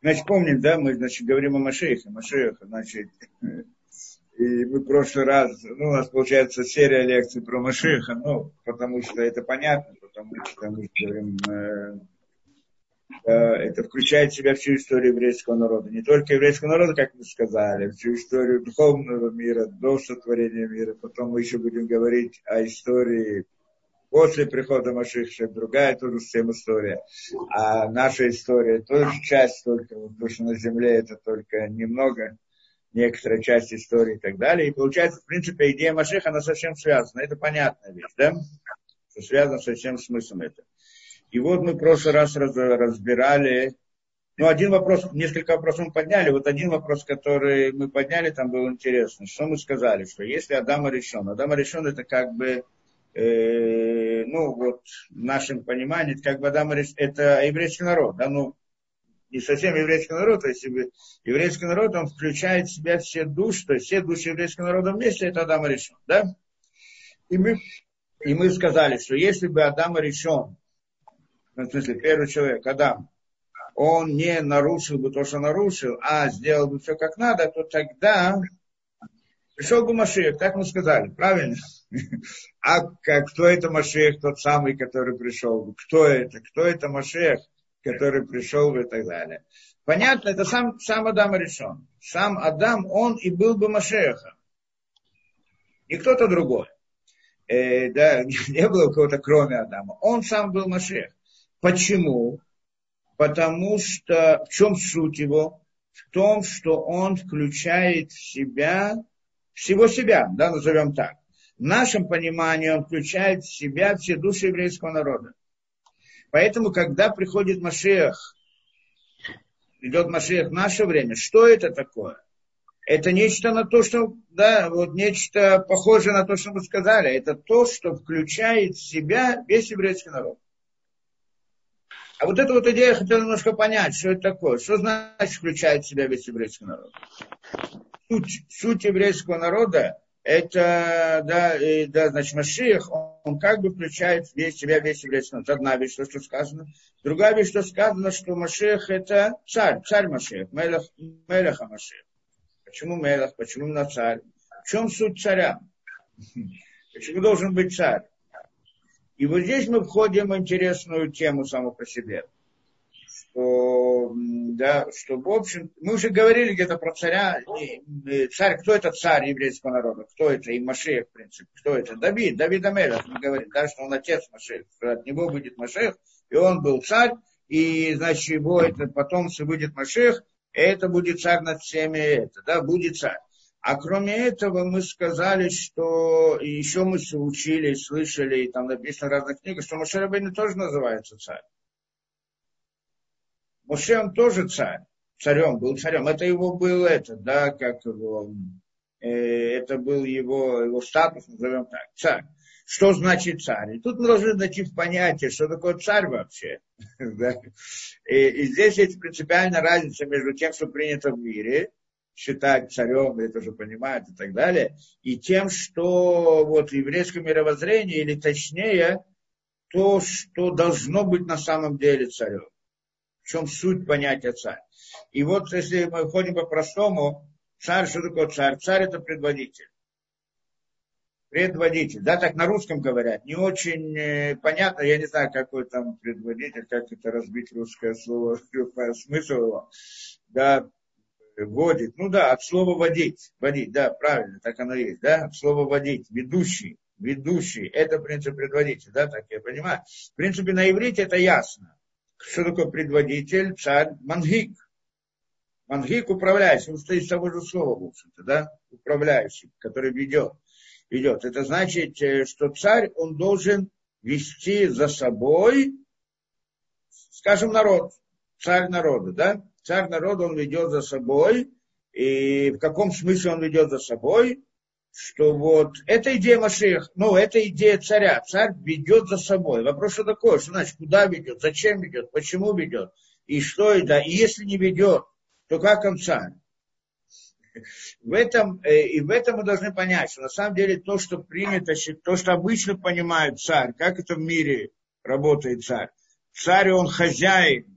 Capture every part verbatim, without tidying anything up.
Значит, помним, да, мы, значит, говорим о Машиахе, Машиахе, значит, и мы в прошлый раз, ну, у нас получается серия лекций про Машиаха, ну, потому что это понятно, потому что мы говорим, э, э, это включает в себя всю историю еврейского народа. Не только еврейского народа, как мы сказали, всю историю духовного мира, до сотворения мира. Потом мы еще будем говорить о истории после прихода Машиаха, другая тоже всем история. А наша история тоже часть только, потому что на земле это только немного, некоторая часть истории и так далее. И получается, в принципе, идея Машиаха, она совсем связана. Это понятная вещь, да? Что связано со всем смыслом это. И вот мы в прошлый раз раз, разбирали, ну, один вопрос, несколько вопросов мы подняли. Вот один вопрос, который мы подняли, там был интересный. Что мы сказали? Что если Адам решен, Адам решен, это как бы, э, ну, вот в нашем понимании, как бы Адам решен, это еврейский народ, да, ну, не совсем еврейский народ, то есть еврейский народ, он включает в себя все души, то есть все души еврейского народа вместе, это Адам решен, да? И мы, и мы сказали, что если бы Адам решен, в смысле, первый человек, Адам, он не нарушил бы то, что нарушил, а сделал бы все как надо, то тогда пришел бы Машиах, так мы сказали, правильно? А кто это Машиах, тот самый, который пришел? Кто это? Кто это Машиах, который пришел бы и так далее? Понятно, это сам, сам Адам решен. Сам Адам, он и был бы Машиахом. Не кто-то другой. Э, да, не было кого-то кроме Адама. Он сам был Машиах. Почему? Потому что в чем суть его? В том, что он включает в себя, всего себя, да, назовем так. В нашем понимании он включает в себя все души еврейского народа. Поэтому, когда приходит Машиах, идет Машиах в наше время, что это такое? Это нечто на то, что, да, вот нечто похожее на то, что мы сказали. Это то, что включает в себя весь еврейский народ. А вот эту вот идею я хотел немножко понять, что это такое. Что значит включает в себя весь еврейский народ? Суть, суть еврейского народа, это, да, и, да, значит, Машиах, он, он как бы включает в себя весь еврейский народ. Одна вещь, что, что сказано. Другая вещь, что сказано, что Машиах это царь, царь Машиах, Мелех, Мелеха Машиах. Почему Мелех, почему именно царь? В чем суть царя? Почему должен быть царь? И вот здесь мы входим в интересную тему саму по себе. Что, да, что в общем, мы уже говорили где-то про царя. Царь, кто это царь еврейского народа? Кто это? И Машиах, в принципе. Кто это? Давид, Давид Амелех. Мы говорим, да, что он отец Машиах. Что от него будет Машиах. И он был царь. И, значит, его это потомство будет Машиах. И это будет царь над всеми. Это, да, будет царь. А кроме этого мы сказали, что еще мы учили, слышали, и там написано в разных книгах, что Моше Рабейну тоже называется царь. Моше он тоже царь, царем, был царем. Это его был это, да, как его, э, это был его, его статус, назовем так, царь. Что значит царь? И тут мы должны найти в понятие, что такое царь вообще. и, и здесь есть принципиальная разница между тем, что принято в мире, считать царем, это же понимают и так далее, и тем, что вот в еврейском мировоззрении, или точнее, то, что должно быть на самом деле царем. В чем суть понятия царь. И вот если мы ходим по-простому, царь, что такое царь? Царь это предводитель. Предводитель, да, так на русском говорят, не очень э, понятно, я не знаю, какой там предводитель, как это разбить русское слово, смысл его, да, водит, ну да, от слова водить, водить, да, правильно, так оно есть, да, от слова водить, ведущий, ведущий, это принцип предводитель, да, так я понимаю. В принципе, на иврите это ясно. Что такое предводитель, царь, мангик. Мангик управляющий, он стоит с того же слова, в общем-то, да, управляющий, который ведет, ведет. Это значит, что царь, он должен вести за собой, скажем, народ, царь народа, да, царь народа, он ведет за собой, и в каком смысле он ведет за собой, что вот, это идея Машиах, ну, это идея царя, царь ведет за собой. Вопрос, что такое, что значит, куда ведет, зачем ведет, почему ведет, и что это, и если не ведет, то как он царь? В этом, и в этом мы должны понять, что на самом деле то, что принято, то, что обычно понимают царь, как это в мире работает царь. Царь, он хозяин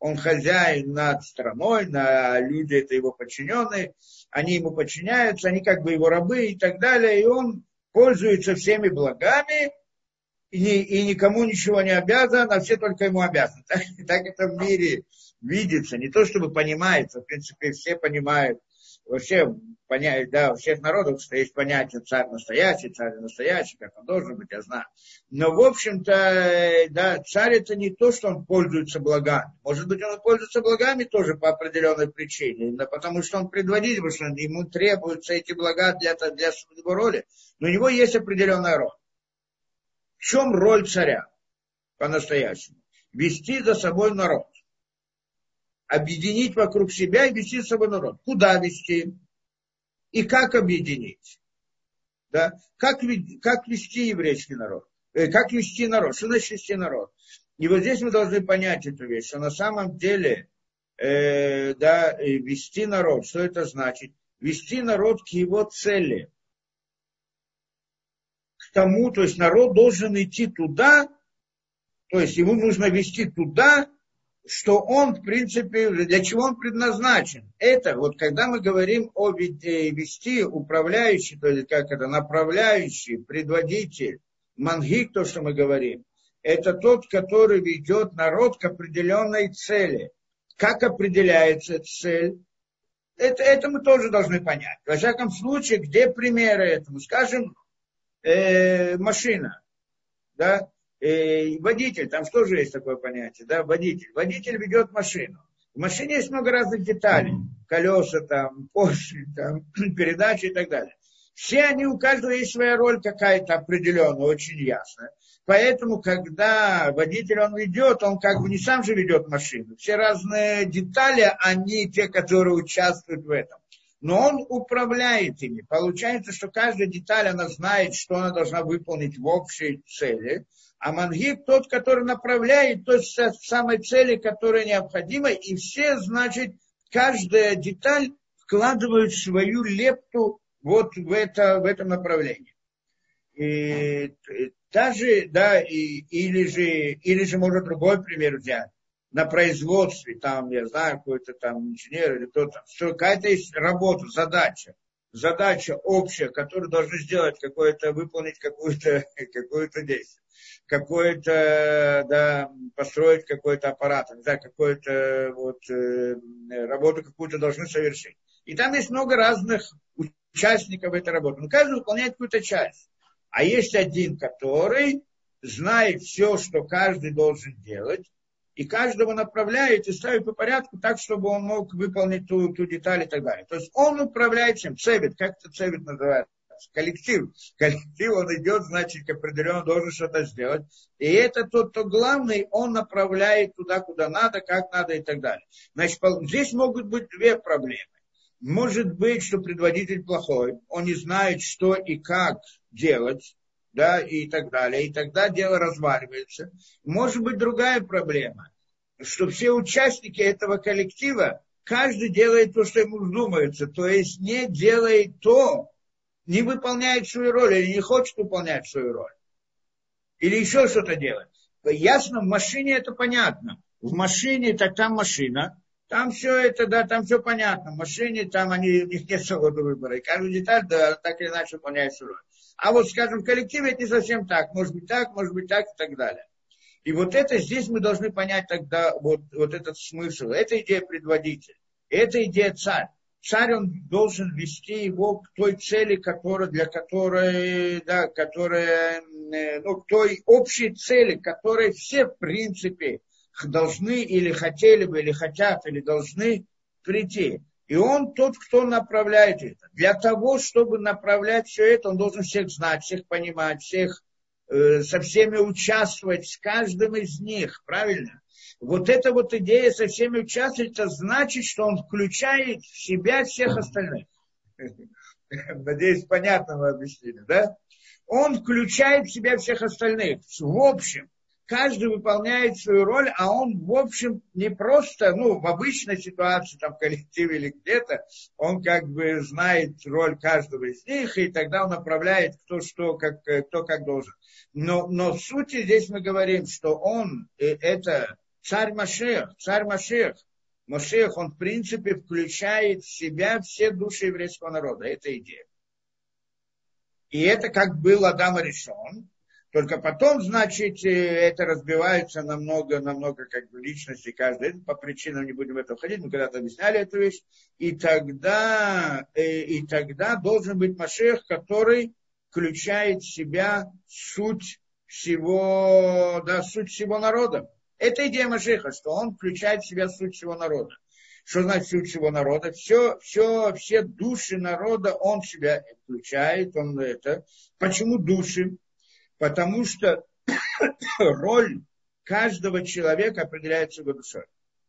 Он хозяин над страной, на люди это его подчиненные, они ему подчиняются, они как бы его рабы и так далее, и он пользуется всеми благами, и, и никому ничего не обязан, а все только ему обязаны. Так, так это в мире видится, не то чтобы понимается, в принципе все понимают, вообще понять, да, у всех народов что есть понятие царь настоящий, царь настоящий, как он должен быть, я знаю. Но, в общем-то, да, царь это не то, что он пользуется благами. Может быть, он пользуется благами тоже по определенной причине, да, потому что он предводитель, потому что ему требуются эти блага для, для своего роли. Но у него есть определенная роль. В чем роль царя по-настоящему? Вести за собой народ. Объединить вокруг себя и вести за собой народ. Куда вести? И как объединить? Да? Как, как вести еврейский народ? Э, как вести народ? Что значит вести народ? И вот здесь мы должны понять эту вещь, что на самом деле э, да, вести народ, что это значит? Вести народ к его цели. К тому, то есть народ должен идти туда, то есть ему нужно вести туда, что он, в принципе, для чего он предназначен. Это, вот когда мы говорим о вести, управляющий, то есть как это, направляющий, предводитель, мангик, то, что мы говорим, это тот, который ведет народ к определенной цели. Как определяется цель? Это, это мы тоже должны понять. Во всяком случае, где примеры этому? Скажем, э, машина, да? Водитель, там что же есть такое понятие, да, водитель. Водитель ведет машину. В машине есть много разных деталей. Колеса, там, поршни, там, передачи и так далее. Все они, у каждого есть своя роль какая-то определенная, очень ясная. Поэтому, когда водитель он ведет, он как бы не сам же ведет машину. Все разные детали, они те, которые участвуют в этом. Но он управляет ими. Получается, что каждая деталь, она знает, что она должна выполнить в общей цели. А мангик тот, который направляет, то есть в самой цели, которая необходима. И все, значит, каждая деталь вкладывают свою лепту вот в, это, в этом направлении. И даже, да, и, или же, или же можно другой пример взять. На производстве, там, я знаю, какой-то там инженер или кто-то, что какая-то есть работа, задача. Задача общая, которую должны сделать какое-то, выполнить какое-то, какое-то действие. Какое-то, да, построить какой-то аппарат, не знаю, какую-то вот, э, работу какую-то должны совершить. И там есть много разных участников этой работы. Но каждый выполняет какую-то часть. А есть один, который знает все, что каждый должен делать, и каждого направляет и ставит по порядку так, чтобы он мог выполнить ту, ту деталь и так далее. То есть он управляет чем? Цевет, как это цевет называется? Коллектив. Коллектив, он идет, значит, определенно должен что-то сделать. И это тот, кто главный, он направляет туда, куда надо, как надо и так далее. Значит, здесь могут быть две проблемы. Может быть, что предводитель плохой, он не знает, что и как делать, да, и так далее. И тогда дело разваливается. Может быть, другая проблема, что все участники этого коллектива, каждый делает то, что ему вздумается, то есть не делает то, не выполняет свою роль или не хочет выполнять свою роль. Или еще что-то делать. Ясно, в машине это понятно. В машине, так там машина, там все это, да, там все понятно. В машине, там они, у них нет свободы выбора. И каждая деталь, да, так или иначе выполняет свою роль. А вот, скажем, в коллективе это не совсем так. Может быть так, может быть так и так далее. И вот это здесь мы должны понять тогда вот, вот этот смысл. Это идея предводителя. Это идея царь. Царь, он должен вести его к той цели, которая, для которой, да, которая, ну, к той общей цели, к которой все, в принципе, должны или хотели бы, или хотят, или должны прийти. И он тот, кто направляет это. Для того, чтобы направлять все это, он должен всех знать, всех понимать, всех, э, со всеми участвовать, с каждым из них, правильно? Вот эта вот идея со всеми участвовать, это значит, что он включает в себя всех остальных. Надеюсь, понятно мы объяснили, да? Он включает в себя всех остальных. В общем, каждый выполняет свою роль, а он, в общем, не просто, ну, в обычной ситуации, там, в коллективе или где-то, он как бы знает роль каждого из них, и тогда он направляет кто что, как, кто как должен. Но, но в сути здесь мы говорим, что он, это царь Машиах, царь Машиах. Машиах, он в принципе включает в себя все души еврейского народа. Это идея. И это как был Адам Аришон. Только потом, значит, это разбивается на много, на много как бы личностей каждой. По причинам не будем в это входить, мы когда-то объясняли эту вещь. И тогда, и тогда должен быть Машиах, который включает в себя суть всего, да, суть всего народа. Это идея Машиаха, что он включает в себя суть всего народа. Что значит суть всего народа? Все, все, все души народа он в себя включает. Он это. Почему души? Потому что роль каждого человека определяется его душой.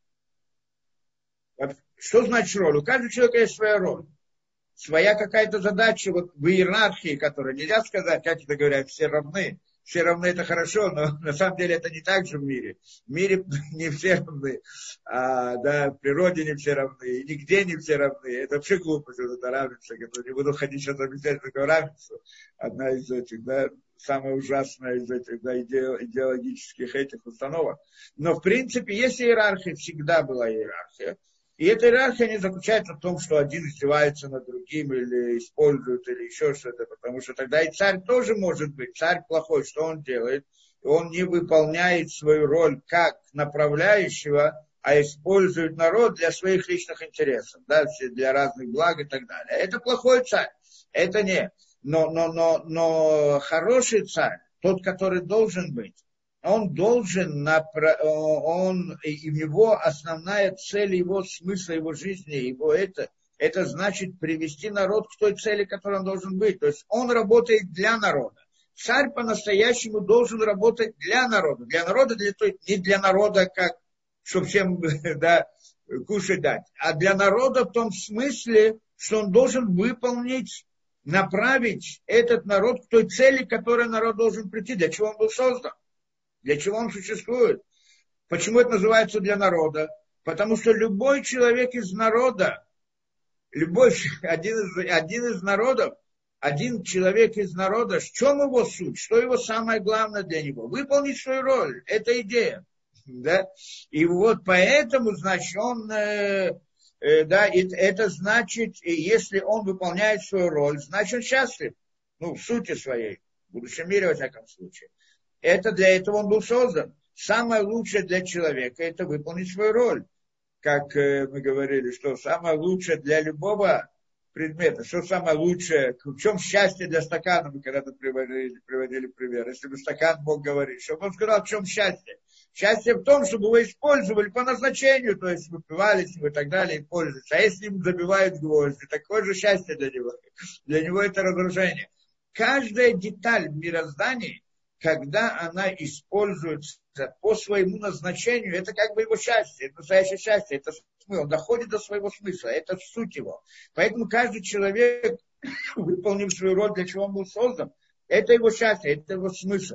Что значит роль? У каждого человека есть своя роль. Своя какая-то задача вот в иерархии, которая нельзя сказать, как это говорят, все равны. Все равны это хорошо, но на самом деле это не так же в мире. В мире не все равны, а, да, в природе не все равны, и нигде не все равны. Это вообще глупость, вот это равенство. Я не буду ходить сейчас объяснять такое равенство. Одна из этих, да, самая ужасная из этих, да, иде, идеологических этих установок. Но в принципе есть иерархия, всегда была иерархия. И эта иерархия не заключается в том, что один издевается над другим или использует, или еще что-то, потому что тогда и царь тоже может быть. Царь плохой, что он делает? Он не выполняет свою роль как направляющего, а использует народ для своих личных интересов, да, для разных благ и так далее. Это плохой царь, это не. Но, но, но, но хороший царь, тот, который должен быть, он должен, он, и у него основная цель, его смысла, его жизни, его это, это значит привести народ к той цели, которой он должен быть. То есть он работает для народа. Царь по-настоящему должен работать для народа. Для народа, для той, не для народа, как, чтобы всем да, кушать дать, а для народа в том смысле, что он должен выполнить, направить этот народ к той цели, к которой народ должен прийти, для чего он был создан. Для чего он существует? Почему это называется для народа? Потому что любой человек из народа, любой, один из, один из народов, один человек из народа, в чем его суть? Что его самое главное для него? Выполнить свою роль. Это идея. Да? И вот поэтому, значит, он, э, э, да, это, это значит, если он выполняет свою роль, значит, он счастлив. Ну, в сути своей. В будущем мире, во всяком случае. Это для этого он был создан. Самое лучшее для человека – это выполнить свою роль. Как э, мы говорили, что самое лучшее для любого предмета, что самое лучшее, в чем счастье для стакана, мы когда-то приводили, приводили пример. Если бы стакан мог говорить, чтобы он сказал, в чем счастье. Счастье в том, чтобы его использовали по назначению, то есть выпивали с ним и так далее, и пользуются. А если им забивают гвозди, такое же счастье для него. Для него это разрушение. Каждая деталь в мироздании, когда она используется по своему назначению, это как бы его счастье, это настоящее счастье, это смысл, он доходит до своего смысла, это суть его. Поэтому каждый человек, выполнив свою роль, для чего он был создан, это его счастье, это его смысл.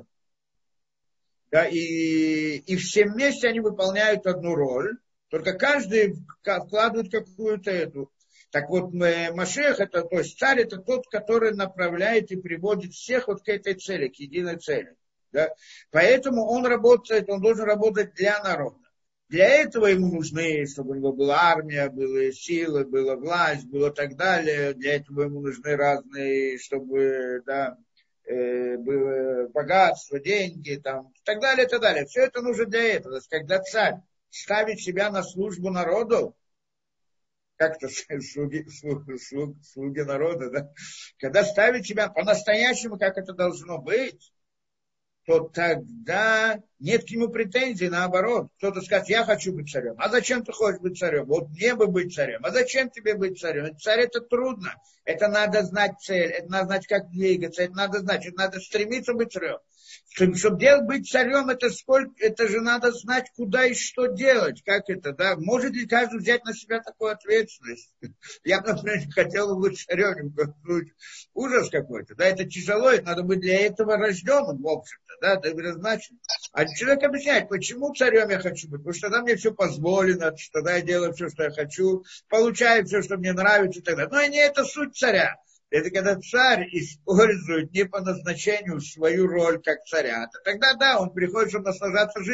Да, и, и все вместе они выполняют одну роль, только каждый вкладывает какую-то эту. Так вот, Машиах, это, то есть царь, это тот, который направляет и приводит всех вот к этой цели, к единой цели. Да? Поэтому он работает, он должен работать для народа. Для этого ему нужны, чтобы у него была армия, были силы, была власть, было так далее. Для этого ему нужны разные, чтобы, да, э, было богатство, деньги, там, и так далее, и так далее. Все это нужно для этого. То есть, когда царь ставит себя на службу народу, как-то слуги, слуги, слуги, слуги народа, да? Когда ставит себя по-настоящему, как это должно быть, то тогда нет к нему претензий, наоборот. Кто-то скажет, я хочу быть царем. А зачем ты хочешь быть царем? Вот мне бы быть царем. А зачем тебе быть царем? Царь это трудно. Это надо знать цель, это надо знать, как двигаться, это надо знать, это надо стремиться быть царем. Чтобы делать, быть царем, это, сколько, это же надо знать, куда и что делать. Как это, да? Может ли каждый взять на себя такую ответственность? Я, например, хотел бы быть царем. Ужас какой-то. Да, это тяжело, это надо быть для этого рожденным, в общем-то. Да, это предназначено. А человек объясняет, почему царем я хочу быть. Потому что тогда мне все позволено, тогда я делаю все, что я хочу, получаю все, что мне нравится и так далее. Но и не это суть царя. Это когда царь использует не по назначению свою роль как царя. Тогда да, он приходит, чтобы наслаждаться жизнью.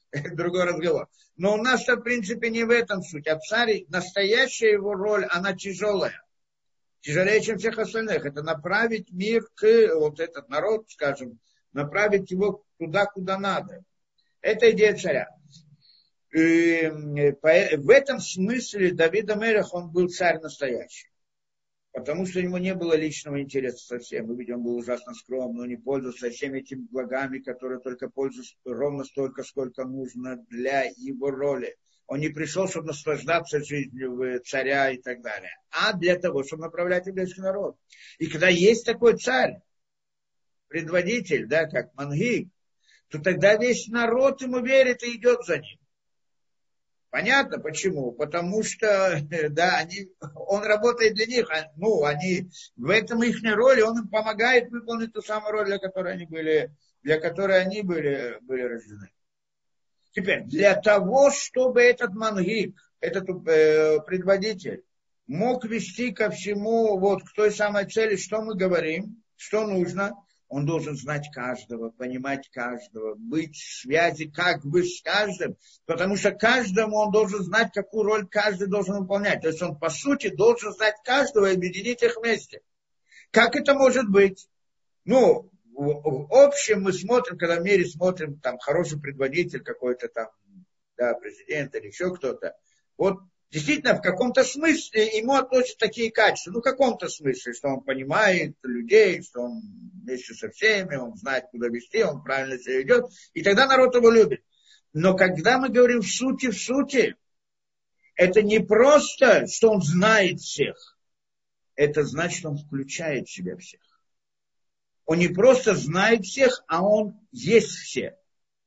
Это другой разговор. Но у нас-то, в принципе, не в этом суть. А царь, настоящая его роль, она тяжелая. Тяжелее, чем всех остальных. Это направить мир к, вот этот народ, скажем, направить его туда, куда надо. Это идея царя. И в этом смысле Давид а-Мелех, он был царь настоящий. Потому что ему не было личного интереса совсем. Мы видим, он был ужасно скромный, он не пользовался всеми этими благами, которые только пользуются ровно столько, сколько нужно для его роли. Он не пришел, чтобы наслаждаться жизнью царя и так далее, а для того, чтобы направлять еврейский народ. И когда есть такой царь, предводитель, да, как мангик, то тогда весь народ ему верит и идет за ним. Понятно почему? Потому что, да, они, он работает для них, ну, они, в этом их роли, он им помогает выполнить ту самую роль, для которой они были, для которой они были, были рождены. Теперь, для того, чтобы этот мангик, этот э, предводитель, мог вести ко всему, вот, к той самой цели, что мы говорим, что нужно, он должен знать каждого, понимать каждого, быть в связи как бы с каждым, потому что каждому он должен знать, какую роль каждый должен выполнять. То есть он, по сути, должен знать каждого и объединить их вместе. Как это может быть? Ну, в, в общем мы смотрим, когда в мире смотрим, там, хороший предводитель какой-то там, да, президент или еще кто-то, вот, действительно, в каком-то смысле ему относятся такие качества. Ну, в каком-то смысле, что он понимает людей, что он вместе со всеми, он знает, куда вести, он правильно себя ведет. И тогда народ его любит. Но когда мы говорим в сути, в сути, это не просто, что он знает всех. Это значит, что он включает в себя всех. Он не просто знает всех, а он есть все.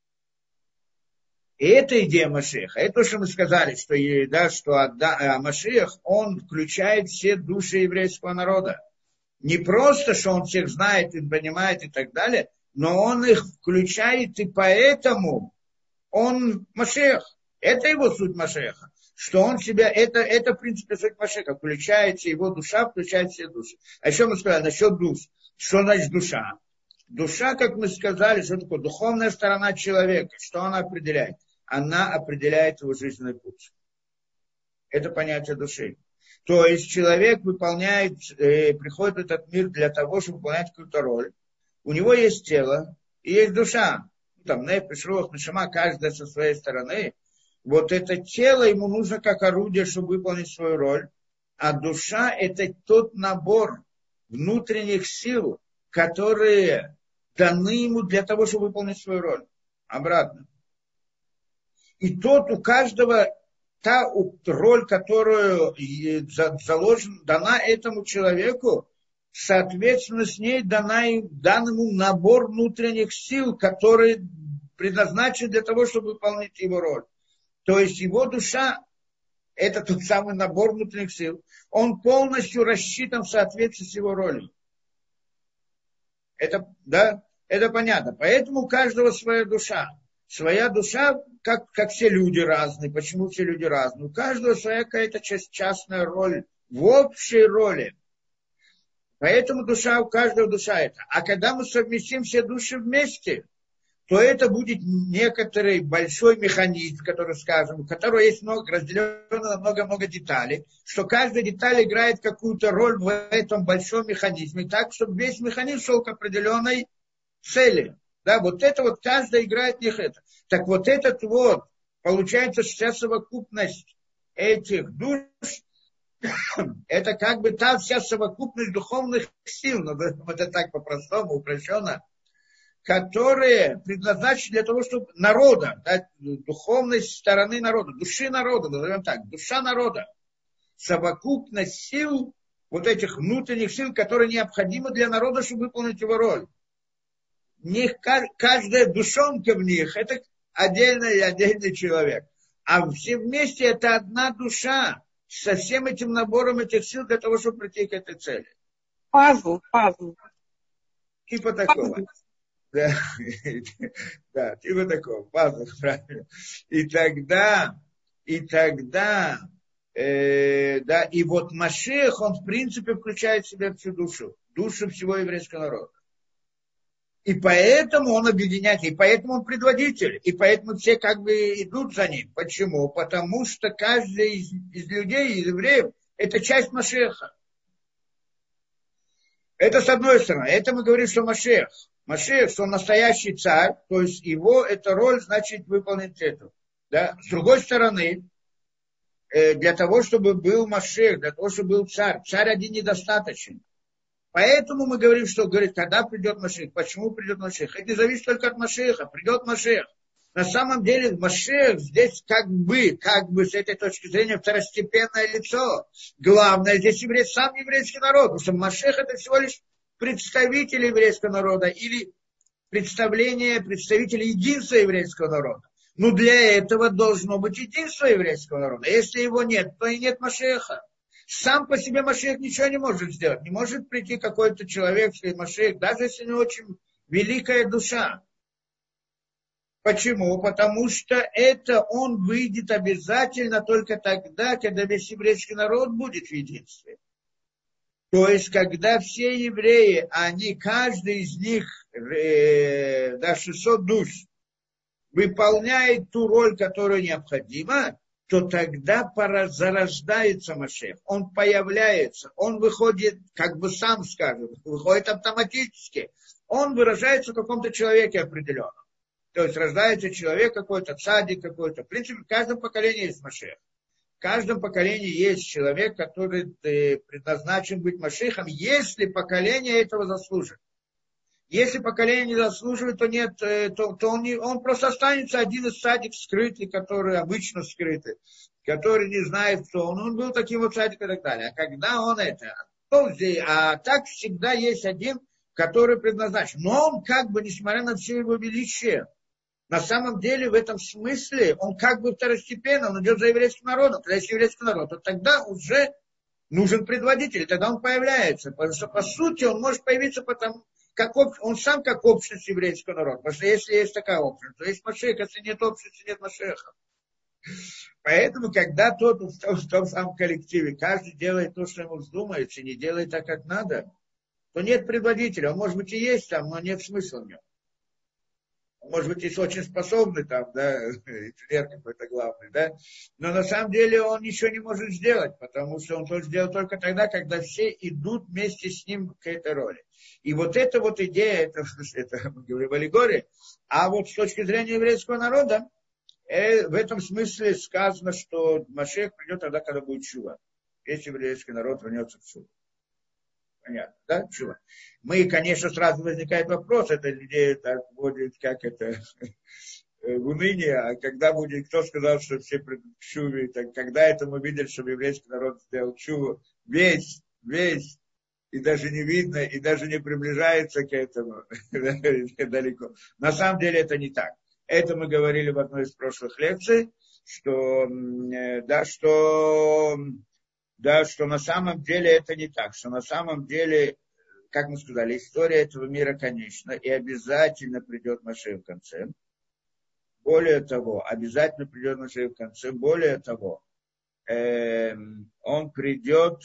И это идея Машеха. Это то, что мы сказали, что, да, что а Машех, он включает все души еврейского народа. Не просто, что он всех знает и понимает и так далее, но он их включает, и поэтому он Машех. Это его суть Машеха. Что он себя, это, это в принципе суть Машеха. Включается его душа, включает все души. А еще мы сказали насчет душ. Что значит душа? Душа, как мы сказали, что такое духовная сторона человека. Что она определяет? Она определяет его жизненный путь. Это понятие души. То есть человек выполняет, э, приходит в этот мир для того, чтобы выполнять какую-то роль. У него есть тело и есть душа. Там нефеш, руах, нешама, каждая со своей стороны. Вот это тело ему нужно как орудие, чтобы выполнить свою роль. А душа – это тот набор внутренних сил, которые даны ему для того, чтобы выполнить свою роль. Обратно. И тот у каждого, та роль, которую заложена, дана этому человеку, соответственно, с ней дана, дан ему набор внутренних сил, которые предназначены для того, чтобы выполнить его роль. То есть его душа, это тот самый набор внутренних сил, он полностью рассчитан в соответствии с его ролью. Это, да, это понятно. Поэтому у каждого своя душа. Своя душа, как, как все люди разные. Почему все люди разные? У каждого своя какая-то частная роль в общей роли. Поэтому душа, у каждого душа это. А когда мы совместим все души вместе, то это будет некоторый большой механизм, который, скажем, у которого есть много, разделено на много-много деталей, что каждая деталь играет какую-то роль в этом большом механизме, так, чтобы весь механизм шел к определенной цели. Да, вот это вот каждая играет в них это. Так вот этот вот, получается, вся совокупность этих душ, это как бы та вся совокупность духовных сил, ну, это так по-простому, упрощенно, которые предназначены для того, чтобы народа, да, духовной стороны народа, души народа, назовем так, душа народа, совокупность сил, вот этих внутренних сил, которые необходимы для народа, чтобы выполнить его роль. Не каждая душонка в них, это отдельный и отдельный человек. А все вместе это одна душа со всем этим набором этих сил для того, чтобы прийти к этой цели. Пазл, пазл. Типа такого. Да, да, типа такого. Пазл, правильно. И тогда, и тогда, э, да, и вот Машех, он в принципе включает в себя всю душу, душу всего еврейского народа. И поэтому он объединяет, и поэтому он предводитель, и поэтому все как бы идут за ним. Почему? Потому что каждый из, из людей, из евреев, это часть Машеха. Это с одной стороны. Это мы говорим, что Машех. Машех, что он настоящий царь, то есть его эта роль, значит, выполнить это. Да? С другой стороны, для того, чтобы был Машех, для того, чтобы был царь, царь один недостаточен. Поэтому мы говорим, что, говорит, когда придет Машех, почему придет Машех. Это не зависит только от Машеха, придет Машех. На самом деле Машех здесь как бы, как бы с этой точки зрения второстепенное лицо. Главное здесь еврей, сам еврейский народ, потому что Машех это всего лишь представитель еврейского народа или представление представителей единства еврейского народа. Но для этого должно быть единство еврейского народа. Если его нет, то и нет Машеха. Сам по себе Машех ничего не может сделать. Не может прийти какой-то человек, или Машех, даже если у него очень великая душа. Почему? Потому что это он выйдет обязательно только тогда, когда весь еврейский народ будет в единстве. То есть, когда все евреи, они, каждый из них, э, да, шестьсот душ, выполняет ту роль, которая необходима, то тогда пора, зарождается Машех. Он появляется, он выходит, как бы сам скажем, выходит автоматически. Он выражается в каком-то человеке определенном. То есть рождается человек какой-то, цадик какой-то. В принципе, в каждом поколении есть Машех. В каждом поколении есть человек, который предназначен быть Машехом, если поколение этого заслужит. Если поколение не заслуживает, то нет, то, то он, не, он просто останется один из цадик скрытый, который обычно скрытый, который не знает, кто он. Он был таким вот цадиком и так далее. А когда он это, то здесь, а так всегда есть один, который предназначен. Но он как бы, несмотря на все его величие, на самом деле в этом смысле он как бы второстепенно, он идет за еврейским народом. Когда есть еврейский народ, то тогда уже нужен предводитель, тогда он появляется. Потому что по сути он может появиться потому, как об... он сам как общность еврейского народа. Потому что если есть такая общность, то есть Машех, если нет общности, нет Машеха. Поэтому, когда тот в том, в том самом коллективе, каждый делает то, что ему вздумается, и не делает так, как надо, то нет предводителя. Он, может быть, и есть там, но нет смысла в нем. Он, может быть, есть очень способный там, да, инженер какой-то главный, да, но на самом деле он ничего не может сделать, потому что он может сделать только тогда, когда все идут вместе с ним к этой роли. И вот эта вот идея, это, это мы говорим в аллегории, а вот с точки зрения еврейского народа, э, в этом смысле сказано, что Машех придет тогда, когда будет чува. Если еврейский народ вернется в чуву. Понятно, да? Чува. Мы, конечно, сразу возникает вопрос, это людей так будет, как это, в унынии, а когда будет, кто сказал, что все придут к чуве, так, когда это мы видели, чтобы еврейский народ сделал чуву, весь, весь, и даже не видно, и даже не приближается к этому далеко. На самом деле это не так. Это мы говорили в одной из прошлых лекций, что, да, что, да, что на самом деле это не так, что на самом деле, как мы сказали, история этого мира конечна, и обязательно придет Машех в конце. Более того, обязательно придет Машех в конце. Более того, э, он придет,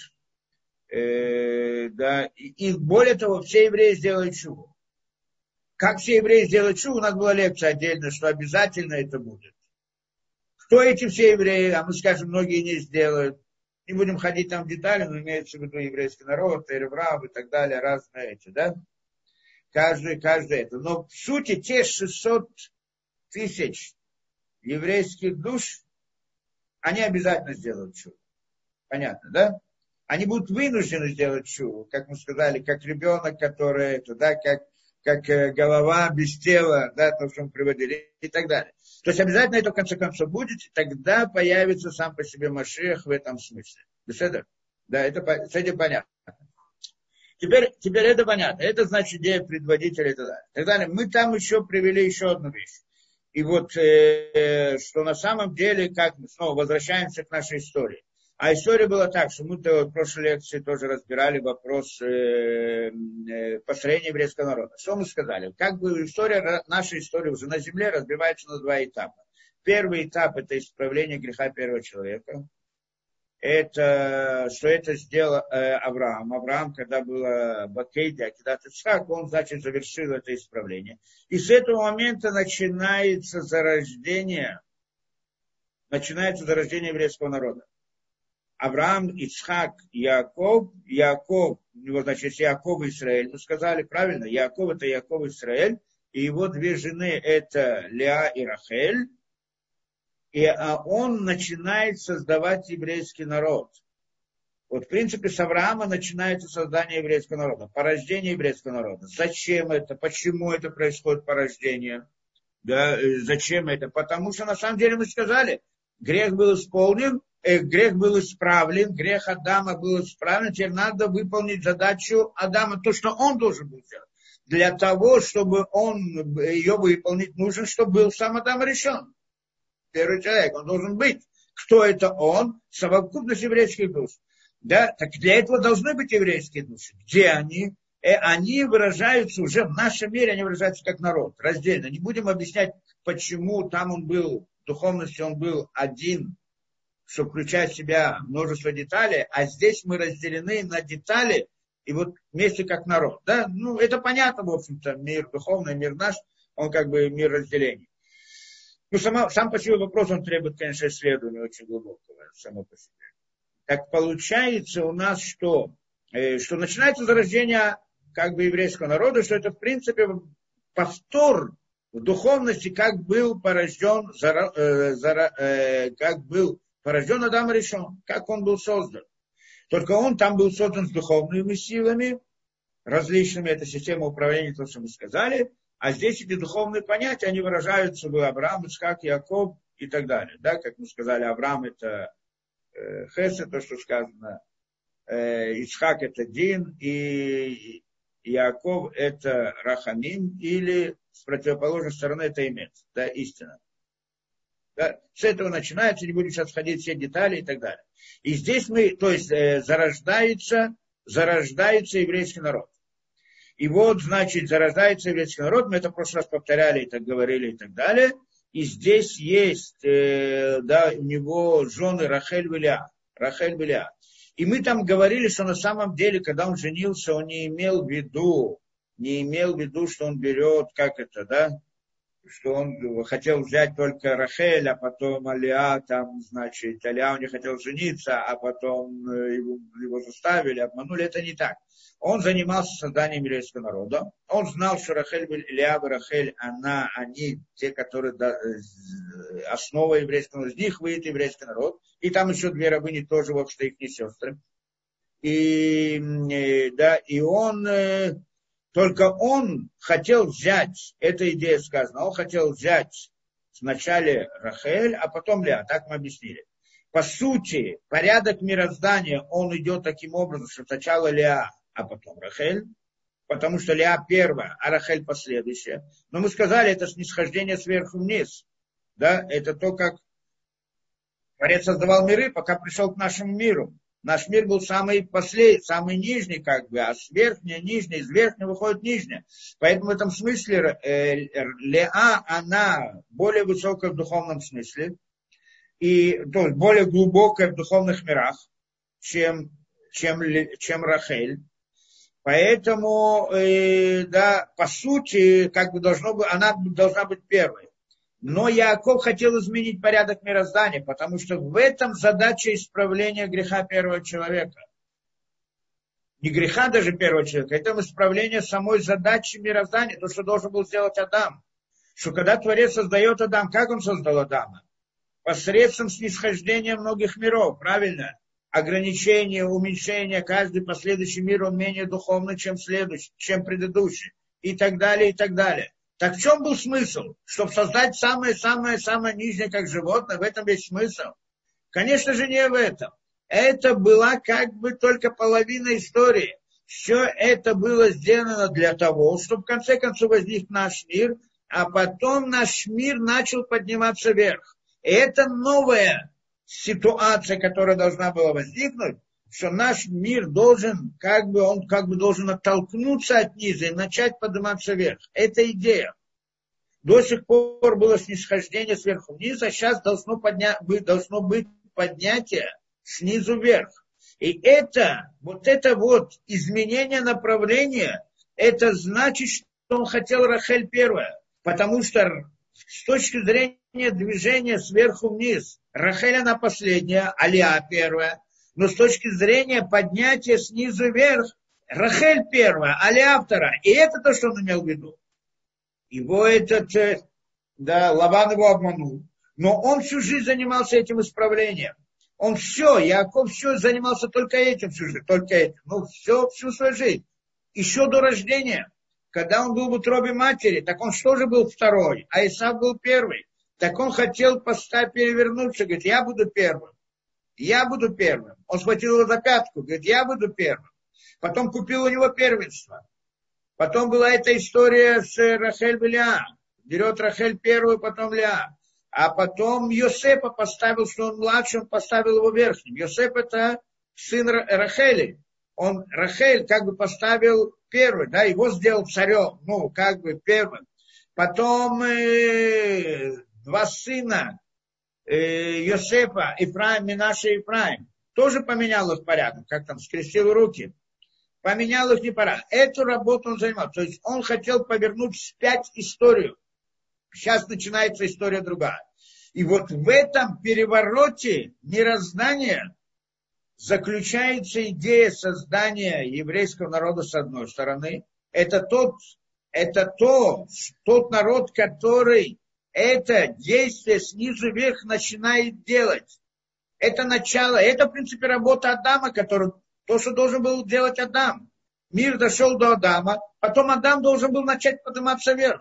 э, да, и, и более того, все евреи сделают чуву. Как все евреи сделают чуву, у нас была лекция отдельно, что обязательно это будет. Кто эти все евреи, а мы скажем, многие не сделают. Не будем ходить там в детали, но имеется в виду еврейский народ, Эреврав и так далее, разные эти, да? Каждый, каждый это. Но в сути те шестьсот тысяч еврейских душ, они обязательно сделают чуву. Понятно, да? Они будут вынуждены сделать чуву, как мы сказали, как ребенок, который это, да, как, как голова без тела, да, то, что мы приводили, и так далее. То есть обязательно это в конце концов будет, и тогда появится сам по себе Машех в этом смысле. Да, это, с этим понятно. Теперь, теперь это понятно. Это значит идея предводителя и так далее. И так далее. Мы там еще привели еще одну вещь. И вот, э, что на самом деле, как мы снова возвращаемся к нашей истории. А история была так, что мы-то в прошлой лекции тоже разбирали вопрос э, э, построения еврейского народа. Что мы сказали? Как бы история, наша история уже на земле разбивается на два этапа. Первый этап – это исправление греха первого человека. это, что это сделал э, Авраам. Авраам, когда было Бакейда, когда Ицхак, он, значит, завершил это исправление. И с этого момента начинается зарождение, начинается зарождение еврейского народа. Авраам, Ицхак, Яков, Яков, у него, значит, Яков и Израиль, мы сказали правильно, Яков это Яков и Израиль, и его две жены это Леа и Рахель, и он начинает создавать еврейский народ. Вот, в принципе, с Авраама начинается создание еврейского народа, порождение еврейского народа. Зачем это? Почему это происходит порождение? Да, зачем это? Потому что, на самом деле, мы сказали, грех был исполнен, э, грех был исправлен, грех Адама был исправлен, теперь надо выполнить задачу Адама, то, что он должен был сделать. Для того, чтобы он ее выполнить, нужно, чтобы был сам Адам решен. Первый человек, он должен быть. Кто это он? Совокупность еврейских душ. Да? Так для этого должны быть еврейские души. Где они? Э, они выражаются уже в нашем мире, они выражаются как народ, раздельно. Не будем объяснять, почему там он был, в духовности он был один, что включает в себя множество деталей, а здесь мы разделены на детали, и вот вместе как народ. Да? Ну, это понятно, в общем-то, мир духовный, мир наш, он как бы мир разделений. Ну, сама, сам по себе вопрос, он требует, конечно, исследования очень глубокого, само по себе. Так получается у нас, что, э, что начинается зарождение как бы еврейского народа, что это, в принципе, повтор в духовности, как был порожден, зара, э, зара, э, как был порожден Адам Ришон, как он был создан. Только он там был создан с духовными силами, различными, это система управления, то, что мы сказали, а здесь эти духовные понятия, они выражаются в Авраам, Ицхак, Яков и так далее. Да, как мы сказали, Авраам это э, Хесед, то, что сказано, э, Ицхак это Дин, и Яков это Рахамим, или с противоположной стороны это Эмет, да, истина. Да, с этого начинается, не будем сейчас входить в все детали и так далее. И здесь мы, то есть, э, зарождается, зарождается еврейский народ. И вот, значит, зарождается еврейский народ, мы это в прошлый раз повторяли и так говорили и так далее. И здесь есть, э, да, у него жены Рахель и Леа. Рахель и Леа. И мы там говорили, что на самом деле, когда он женился, он не имел в виду, не имел в виду, что он берет, как это, да, что он хотел взять только Рахель, а потом Леа, там, значит, Леа не хотел жениться, а потом его, его заставили, обманули. Это не так. Он занимался созданием еврейского народа. Он знал, что Рахель, Леа и Рахель, она, они те, которые да, основа еврейского народа. Из них выйдет еврейский народ. И там еще две рабыни тоже, вот что их не сестры. И, да, и он... Только он хотел взять, эта идея сказана, он хотел взять вначале Рахель, а потом Леа, так мы объяснили. По сути, порядок мироздания, он идет таким образом, что сначала Леа, а потом Рахель, потому что Леа первая, а Рахель последующая. Но мы сказали, это снисхождение сверху вниз. Да? Это то, как Творец создавал миры, пока пришел к нашему миру. Наш мир был самый последний, самый нижний, как бы, а с верхней, нижней, из верхней выходит нижняя. Поэтому в этом смысле э, Леа, она более высокая в духовном смысле, и, то есть более глубокая в духовных мирах, чем, чем, чем Рахель. Поэтому, э, да, по сути, как бы должно быть, она должна быть первой. Но Яаков хотел изменить порядок мироздания, потому что в этом задача исправления греха первого человека. Не греха даже первого человека, это исправление самой задачи мироздания, то, что должен был сделать Адам. Что когда Творец создает Адам, как он создал Адама? Посредством снисхождения многих миров, правильно? Ограничение, уменьшение, каждый последующий мир, он менее духовный, чем следующий, чем предыдущий. И так далее, и так далее. Так в чем был смысл? Чтобы создать самое-самое-самое нижнее, как животное, в этом есть смысл? Конечно же, не в этом. Это была как бы только половина истории. Все это было сделано для того, чтобы в конце концов возник наш мир, а потом наш мир начал подниматься вверх. И это новая ситуация, которая должна была возникнуть, что наш мир должен, как бы, он как бы должен оттолкнуться от низа и начать подниматься вверх. Это идея. До сих пор было снисхождение сверху вниз, а сейчас должно, подня... должно быть поднятие снизу вверх. И это, вот это вот изменение направления, это значит, что он хотел Рахель первая. Потому что с точки зрения движения сверху вниз, Рахель она последняя, а Леа первая. Но с точки зрения поднятия снизу вверх, Рахель первая, а Леа вторая. И это то, что он имел в виду. Его этот, да, Лаван его обманул. Но он всю жизнь занимался этим исправлением. Он все, Яаков все занимался только этим всю жизнь, только этим. Ну, все, всю свою жизнь. Еще до рождения, когда он был в утробе матери, так он что же был второй, а Исав был первый. Так он хотел поставить, перевернуться, говорит, я буду первым. Я буду первым. Он схватил его за пятку, говорит, я буду первым. Потом купил у него первенство. Потом была эта история с Рахель и Леа. Берет Рахель первую, потом Леа. А потом Йосепа поставил, что он младший, он поставил его верхним. Йосеп это сын Рахели. Он Рахель как бы поставил первый, да, его сделал царем, ну, как бы первым. Потом э, два сына э, Йосепа, Ифраим, Минаше и Ифраим, тоже поменял их порядок, как там, скрестил руки. Поменял их не пора. Эту работу он занимал. То есть он хотел повернуть вспять историю. Сейчас начинается история другая. И вот в этом перевороте мироздания заключается идея создания еврейского народа с одной стороны. Это тот, это то, тот народ, который это действие снизу вверх начинает делать. Это начало, это в принципе работа Адама, который, то, что должен был делать Адам. Мир дошел до Адама, потом Адам должен был начать подниматься вверх.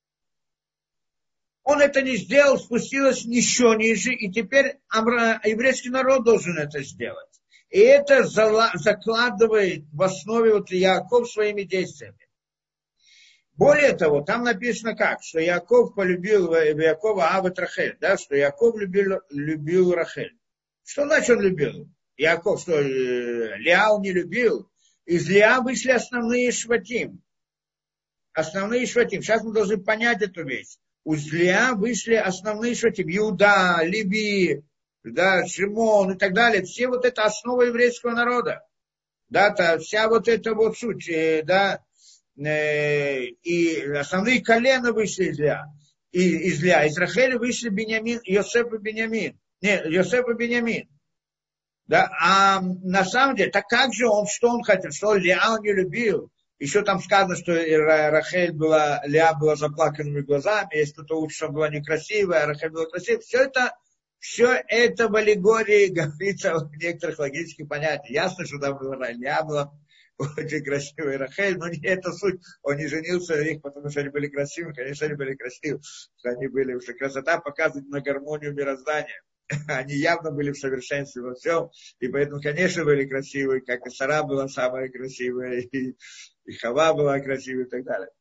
Он это не сделал, спустилось еще ниже, и теперь еврейский народ должен это сделать. И это закладывает в основе вот Яаков своими действиями. Более того, там написано как, что Яаков полюбил Якова Авет Рахель, да, что Яаков любил, любил Рахель. Что значит он любил? Яаков, что Леа он не любил? Из Леа вышли основные шватим. Основные шватим. Сейчас мы должны понять эту вещь. Из Леа вышли основные шватим. Иуда, Леви, да, Шимон и так далее. Все вот это основа еврейского народа. Да, то, вся вот эта вот суть, да, э, и основные колена вышли из Леа. И, из Леа. Из Рахели вышли Беньямин, Йосеф и Беньямин. Не, Йосеф и Беньямин. Да, а на самом деле, так как же он, что он хотел, что Леа он не любил? Еще там сказано, что Рахель была, Леа была заплаканными глазами, если кто-то учит, что она была некрасивая, а Рахель была красивая. Все это, все это в аллегории говорится в некоторых логических понятиях. Ясно, что там была Леа была очень красивая Рахель, но не это суть. Он не женился на них, потому что они были красивыми. Конечно, они были красивы, что они были, что красота показывает на гармонию мироздания. Они явно были в совершенстве во всем, и поэтому, конечно, были красивые, как и Сара была самая красивая, и, и Хава была красивая и так далее.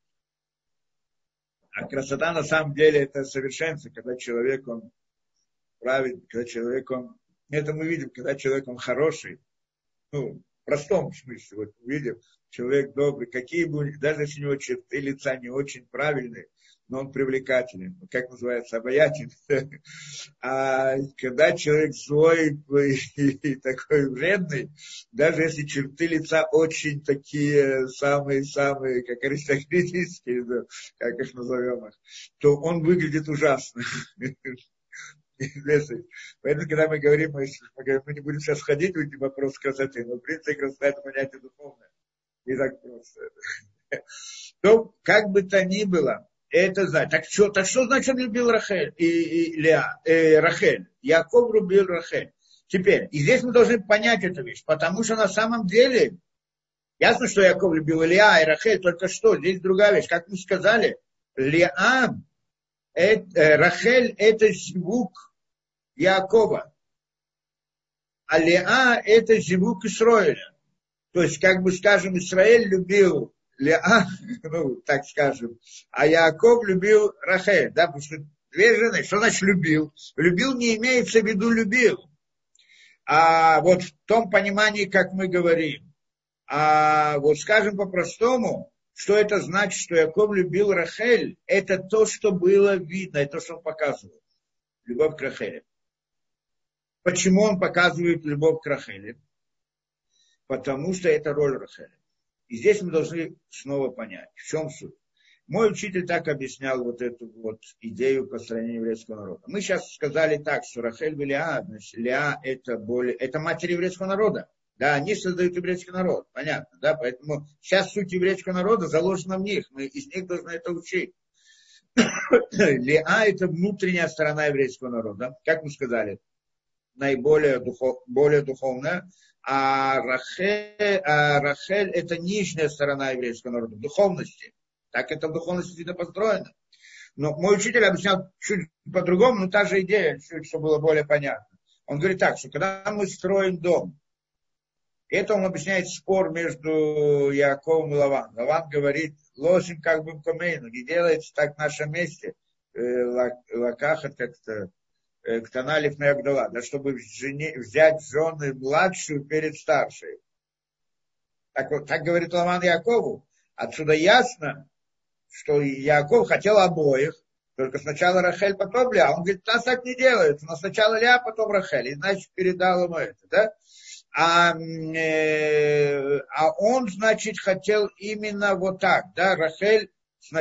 А красота на самом деле это совершенство, когда человек, он праведный, когда человек, он... Это мы видим, когда человек, он хороший, ну, в простом смысле, вот видим, человек добрый, какие бы, даже если у него черты лица не очень правильные, но он привлекателен, как называется, обаятельный. А когда человек злой и такой вредный, даже если черты лица очень такие самые-самые, как аристократические, как их назовем их, то он выглядит ужасно. Поэтому, когда мы говорим, мы, мы не будем сейчас ходить в эти вопросы красоты, но в принципе красота это понятие духовное. Не так просто. То, как бы то ни было, это знать. Так что, так что значит он любил Рахель и, и Леа, э, Рахель? Яаков любил Рахель. Теперь, и здесь мы должны понять эту вещь, потому что на самом деле, ясно, что Яаков любил Леа и Рахель, только что, здесь другая вещь. Как мы сказали, Леа, это, э, Рахель это зивук Яакова, а Леа это зивук Исроэля. То есть, как бы скажем, Исраэль любил Леа, ну, так скажем, а Яаков любил Рахель, да, потому что две жены, что значит любил? Любил не имеется в виду любил, а вот в том понимании, как мы говорим. А вот скажем по-простому, что это значит, что Яаков любил Рахель, это то, что было видно, это то, что он показывал. Любовь к Рахеле. Почему он показывает любовь к Рахеле? Потому что это роль Рахеля. И здесь мы должны снова понять, в чем суть. Мой учитель так объяснял вот эту вот идею построения еврейского народа. Мы сейчас сказали так, что Рахель и Леа, значит, Леа это, более, это матери еврейского народа. Да, они создают еврейский народ, понятно, да, поэтому сейчас суть еврейского народа заложена в них, мы из них должны это учить. Леа это внутренняя сторона еврейского народа, как мы сказали, наиболее духов, более духовная, а Рахель, а Рахель это нижняя сторона еврейского народа, духовности. Так это в духовности всегда построено. Но мой учитель объяснял чуть по-другому, но та же идея, чуть, чтобы было более понятно. Он говорит так, что когда мы строим дом, это он объясняет спор между Яаковом и Лаваном. Лаван говорит, лошим как бы комейну, не делается так в нашем месте, лакахат как-то, ктаналив наягдала, да, чтобы взять жены младшую перед старшей. Так, вот, так говорит Лаван Яакову. Отсюда ясно, что Яаков хотел обоих, только сначала Рахель, потом Леа. Он говорит, нас так не делается, но сначала Леа, потом Рахель, иначе передал ему это, да? А, э, а он, значит, хотел именно вот так, да, Рахель,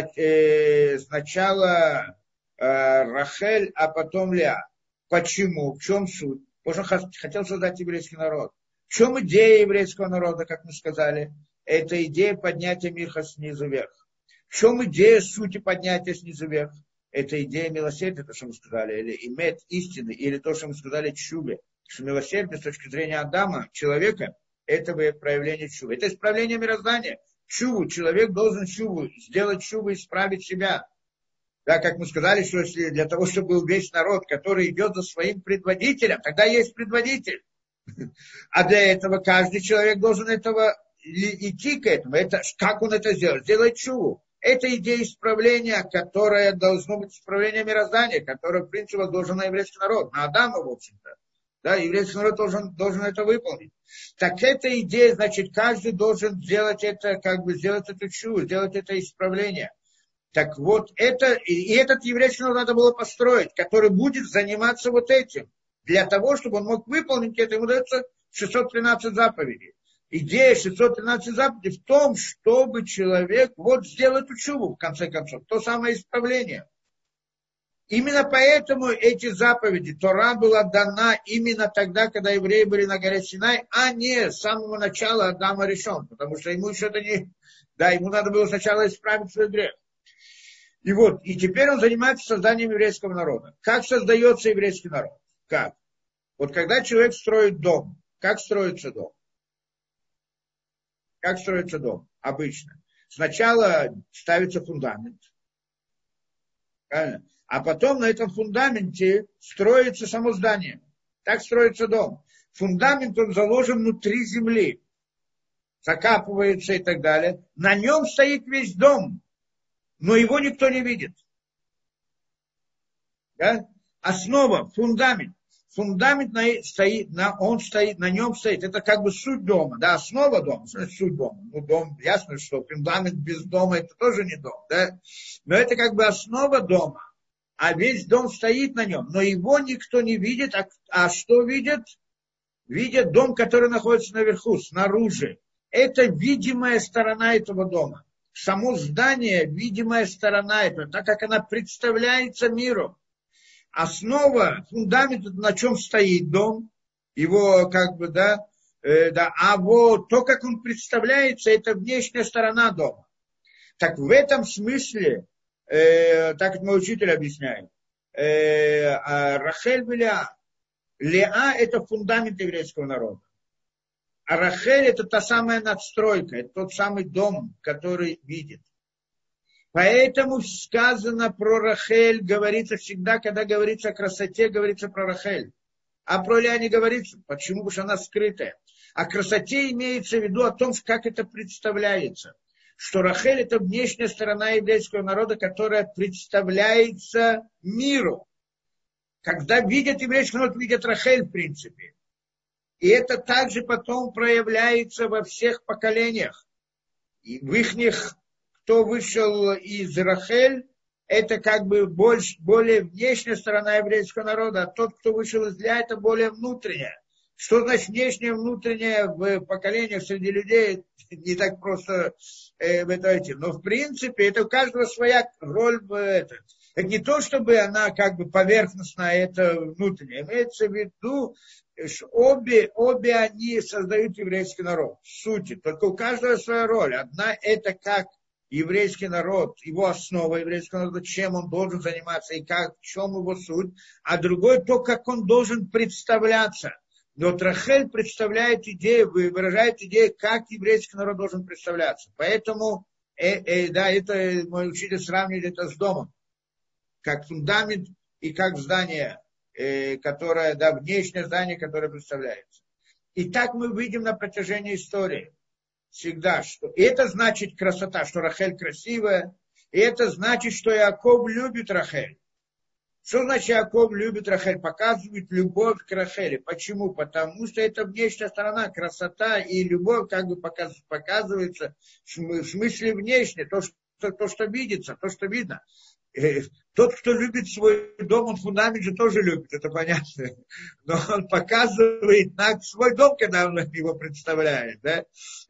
э, сначала э, Рахель, а потом Леа. Почему? В чем суть? Потому что он хотел создать еврейский народ. В чем идея еврейского народа, как мы сказали? Это идея поднятия мира снизу вверх. В чем идея сути поднятия снизу вверх? Это идея милосердия, то, что мы сказали, или имет истины, или то, что мы сказали, чубе. Что милосердие с точки зрения Адама, человека, это проявление чувы. Это исправление мироздания. Чуву, человек должен чуву, сделать чуву, исправить себя. Да, как мы сказали, что если для того, чтобы был весь народ, который идет за своим предводителем, тогда есть предводитель. А для этого каждый человек должен этого идти к этому. Это, как он это сделает? Сделать чуву. Это идея исправления, которая должно быть исправление мироздания, которое, в принципе, должен на еврейский народ, на Адама, в общем-то. Да, еврейский народ должен, должен это выполнить. Так эта идея, значит, каждый должен сделать это, как бы сделать эту чуву, сделать это исправление. Так вот, это, и этот еврейский народ надо было построить, который будет заниматься вот этим. Для того, чтобы он мог выполнить это, ему дается шестьсот тринадцать заповедей. Идея шестьсот тринадцать заповедей в том, чтобы человек вот сделал эту чуву, в конце концов, то самое исправление. Именно поэтому эти заповеди, Тора была дана именно тогда, когда евреи были на горе Синай, а не с самого начала Адама решен, потому что ему еще это не... Да, ему надо было сначала исправить свой грех. И вот, и теперь он занимается созданием еврейского народа. Как создается еврейский народ? Как? Вот когда человек строит дом, как строится дом? Как строится дом? Обычно. Сначала ставится фундамент. Правильно? А потом на этом фундаменте строится само здание. Так строится дом. Фундамент, он заложен внутри земли. Закапывается и так далее. На нем стоит весь дом. Но его никто не видит. Да? Основа, фундамент. Фундамент на, стоит, на, он стоит, на нем стоит. Это как бы суть дома. Да, основа дома. Суть дома. Ну, дом, ясно, что фундамент без дома это тоже не дом. Да? Но это как бы основа дома. А весь дом стоит на нем. Но его никто не видит. А, а что видят? Видят дом, который находится наверху, снаружи. Это видимая сторона этого дома. Само здание, видимая сторона этого, так как она представляется миру. Основа, фундамент, на чем стоит дом, его как бы, да, э, да, а вот то, как он представляется, это внешняя сторона дома. Так в этом смысле, э, так как мой учитель объясняет, э, Рахель и Леа. Леа это фундамент еврейского народа. А Рахель это та самая надстройка, это тот самый дом, который видит. Поэтому сказано про Рахель, говорится всегда, когда говорится о красоте, говорится про Рахель. А про Леа не говорится. Почему? Потому что она скрытая. О красоте имеется в виду о том, как это представляется. Что Рахель это внешняя сторона еврейского народа, которая представляется миру. Когда видят еврейский народ, видят Рахель в принципе. И это также потом проявляется во всех поколениях. И в ихних, кто вышел из Рахель, это как бы больше, более внешняя сторона еврейского народа, а тот, кто вышел из Леа, это более внутренняя. Что значит внешнее, внутреннее в поколениях среди людей, не так просто э, в это идти. Но в принципе это у каждого своя роль в этом. Это не то, чтобы она как бы поверхностная, это внутреннее. Имеется в виду, что обе, обе они создают еврейский народ. В сути, только у каждого своя роль. Одна это как еврейский народ, его основа еврейского народа, чем он должен заниматься и как, в чем его суть. А другой то, как он должен представляться. Но вот Рахель представляет идею, выражает идею, как еврейский народ должен представляться. Поэтому, э, э, да, это мой учитель сравнивает это с домом. Как фундамент и как здание, э, которое, да, внешнее здание, которое представляется. И так мы видим на протяжении истории. Всегда, что и это значит красота, что Рахель красивая, и это значит, что Иаков любит Рахель. Что значит Иаков любит Рахель? Показывает любовь к Рахеле. Почему? Потому что это внешняя сторона, красота и любовь как бы показывается в смысле внешне, то, что, то, что видится, то, что видно. Тот, кто любит свой дом, он фундамент же тоже любит, это понятно. Но он показывает на свой дом, когда он его представляет. Да?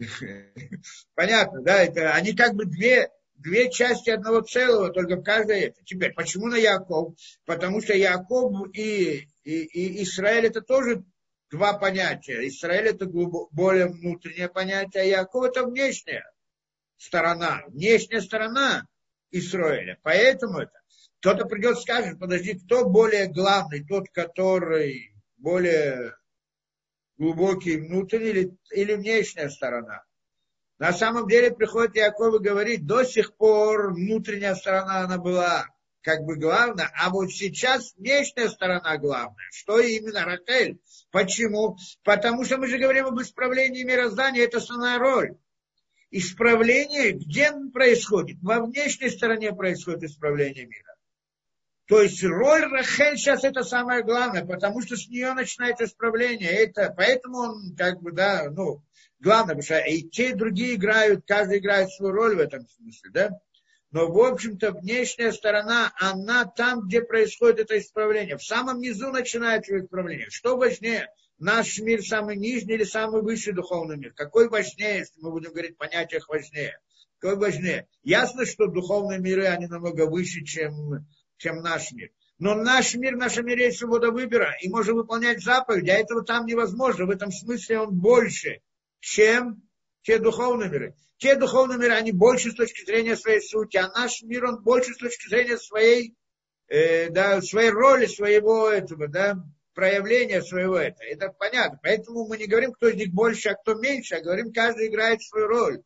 Понятно, да? Это, они как бы две... Две части одного целого, только в каждой это. Теперь, почему на Яков? Потому что Яков и, и, и Израиль это тоже два понятия. Израиль это более внутреннее понятие, а Яков это внешняя сторона. Внешняя сторона Израиля. Поэтому это. Кто-то придет и скажет, подожди, кто более главный? Тот, который более глубокий внутренний или, или внешняя сторона? На самом деле приходит Иаков и говорит, до сих пор внутренняя сторона она была как бы главная, а вот сейчас внешняя сторона главная. Что именно Рахель? Почему? Потому что мы же говорим об исправлении мироздания, это основная роль. Исправление где происходит? Во внешней стороне происходит исправление мира. То есть роль Рахель сейчас это самое главное, потому что с нее начинается исправление. Это, поэтому он как бы, да, ну, главное, потому что и те, и другие играют, каждый играет свою роль в этом смысле, да. Но, в общем-то, внешняя сторона, она там, где происходит это исправление. В самом низу начинается исправление. Что важнее? Наш мир самый нижний или самый высший духовный мир? Какой важнее, если мы будем говорить о понятиях важнее? Какой важнее? Ясно, что духовные миры, они намного выше, чем... чем наш мир. Но наш мир, в нашем мире есть свобода выбора, и можно выполнять заповеди, а этого там невозможно. В этом смысле он больше, чем те духовные миры. Те духовные миры, они больше с точки зрения своей сути, а наш мир, он больше с точки зрения своей, э, да, своей роли, своего этого, да, проявления своего этого. Это понятно. Поэтому мы не говорим, кто из них больше, а кто меньше, а говорим, каждый играет свою роль.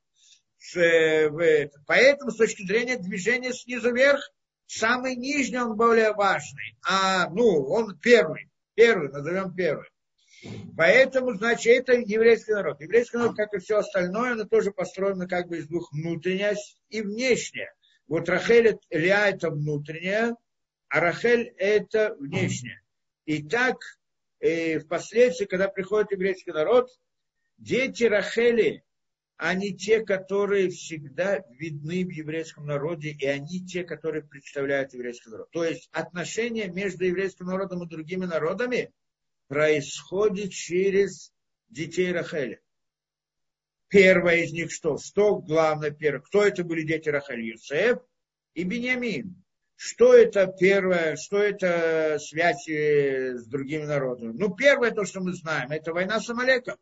Поэтому с точки зрения движения снизу вверх, самый нижний он более важный, а, ну, он первый, первый, назовем первый. Поэтому, значит, это еврейский народ. Еврейский народ, как и все остальное, оно тоже построено как бы из двух: внутренняя и внешняя. Вот Рахель, Леа это внутренняя, а Рахель это внешняя. И так, э, впоследствии, когда приходит еврейский народ, дети Рахели, они те, которые всегда видны в еврейском народе, и они те, которые представляют еврейский народ. То есть отношения между еврейским народом и другими народами происходит через детей Рахели. Первое из них что? Что главное первое? Кто это были дети Рахели? Йосеф и Биньямин. Что это первое? Что это связь с другими народами? Ну, первое, то, что мы знаем, это война с Амалеком.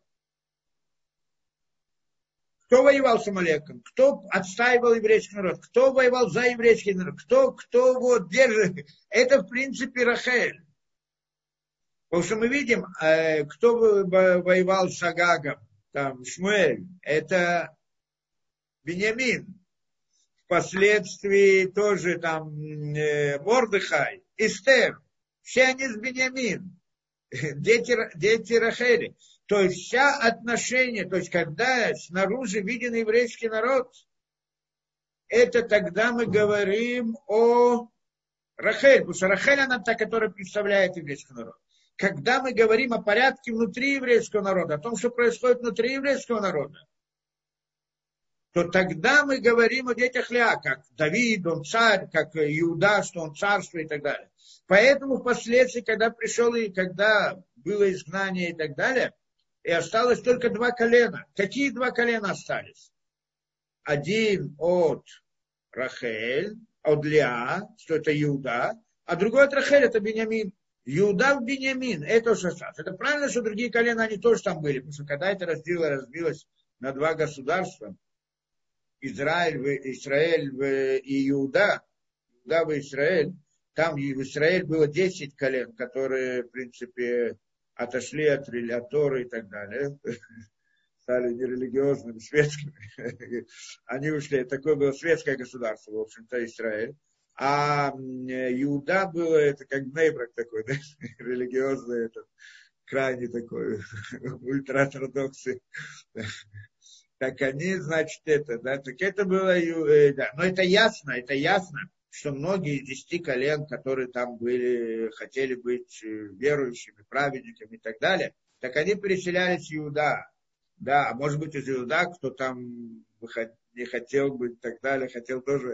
Кто воевал с Амалеком? Кто отстаивал еврейский народ? Кто воевал за еврейский народ? Кто, кто вот держит? Это, в принципе, Рахель. Потому что мы видим, кто воевал с Агагом, там, Шмуэль, это Биньямин. Впоследствии тоже там Мордехай, Эстер. Все они с Биньямин. Дети, дети Рахели. То есть вся отношение, то есть когда снаружи виден еврейский народ, это тогда мы говорим о Рахель, потому что Рахель она та, которая представляет еврейский народ. Когда мы говорим о порядке внутри еврейского народа, о том, что происходит внутри еврейского народа, то тогда мы говорим о детях Леа, как Давид, он царь, как Иуда, что он царство и так далее. Поэтому впоследствии, когда пришел и когда было изгнание и так далее, и осталось только два колена. Какие два колена остались? Один от Рахель, от Леа, что это Иуда, а другой от Рахель, это Биньямин. Иуда в Биньямин, это уже осталось. Это правильно, что другие колена, они тоже там были, потому что когда это разделилось, разбилось на два государства, Израиль, Израиль и Иуда, Иуда в Израиль, там в Израиль было десять колен, которые, в принципе, отошли от, от Торы и так далее, стали нерелигиозными, светскими. Они ушли. Такое было светское государство, в общем-то, Израиль. А Иуда было, это как Бней-Брак такой, да? Религиозный, это, крайне такой, ультраортодоксый. Так они, значит, это, да, так это было, да. Но это ясно, это ясно, что многие из десяти колен, которые там были, хотели быть верующими, праведниками и так далее, так они переселялись в Иуда. Да, а может быть из Иуда, кто там не хотел быть и так далее, хотел тоже,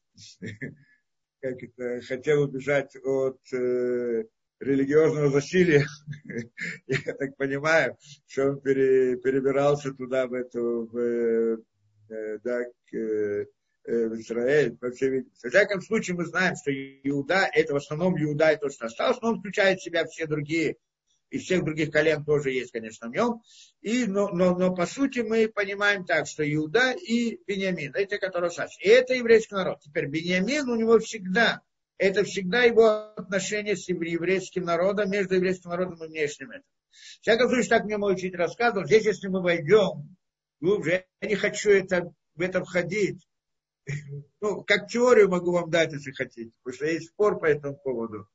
как это, хотел убежать от э, религиозного засилия. Я так понимаю, что он пере, перебирался туда, в эту, в, э, да, к, э, в Израиль, по всей видимости. В всяком случае, мы знаем, что Иуда, это в основном Иуда и то, что осталось, но он включает в себя все другие, и всех других колен тоже есть, конечно, в нем. И, но, но, но по сути мы понимаем так, что Иуда и Биньямин, это которые остались. И это еврейский народ. Теперь Биньямин у него всегда, это всегда его отношение с еврейским народом, между еврейским народом и внешним. В всяком случае, так мне мой учитель рассказывал. Здесь, если мы войдем глубже, я не хочу это, в это входить. Ну, как теорию могу вам дать, если хотите, потому что есть спор по этому поводу.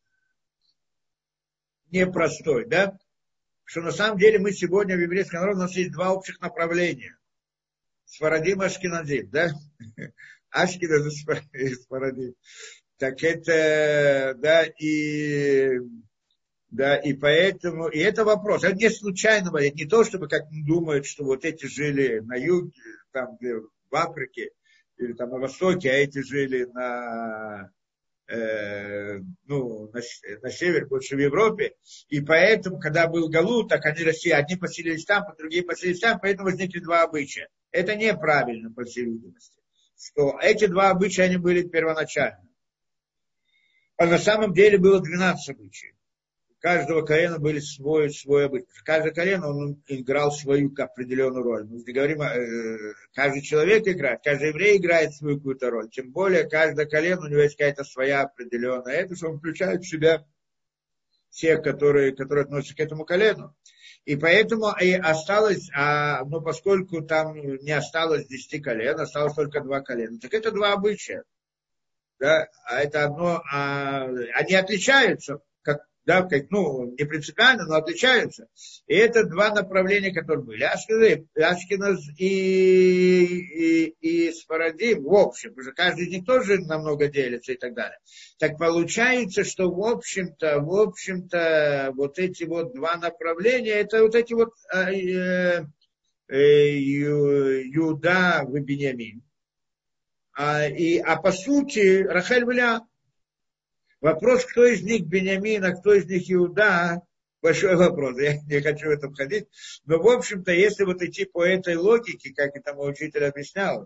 Непростой, да? Что на самом деле мы сегодня в еврейском народе, у нас есть два общих направления. Сфарадим и Ашкеназим, да? Ашкеназ и Сфарадим. Так это, да, и, да, и поэтому, и это вопрос. Это не случайно, это не то, чтобы как думают, что вот эти жили на юге, там, в Африке, или там на Востоке, а эти жили на, э, ну, на, на севере, больше в Европе. И поэтому, когда был Галут, так они Россия, одни поселились там, а другие поселились там, поэтому возникли два обычая. Это неправильно, по всей видимости. Что эти два обычая, они были первоначально. А на самом деле было двенадцать обычаев. У каждого колена были свой, свой обычай. Каждое колено, он играл свою определенную роль. Мы не говорим, каждый человек играет, каждый еврей играет свою какую-то роль. Тем более, каждое колено, у него есть какая-то своя определенная. Это, что он включает в себя всех, которые, которые относятся к этому колену. И поэтому и осталось, а, ну, поскольку там не осталось десяти колен, осталось только два колена. Так это два обычая. Да, а это одно, а, они отличаются, как, да, как, ну, не принципиально, но отличаются. И это два направления, которые были. Ашкеназ, Ашкеназ и, и, и Сфарадим, в общем, потому что каждый из них тоже намного делится и так далее. Так получается, что в общем-то, в общем-то, вот эти вот два направления, это вот эти вот э, э, Иуда и Биньямин. А, и, а по сути, Рахель и Леа. Вопрос, кто из них Биньямин, а кто из них Иуда, большой вопрос, я не хочу в это входить. Но, в общем-то, если вот идти по этой логике, как это мой учитель объяснял,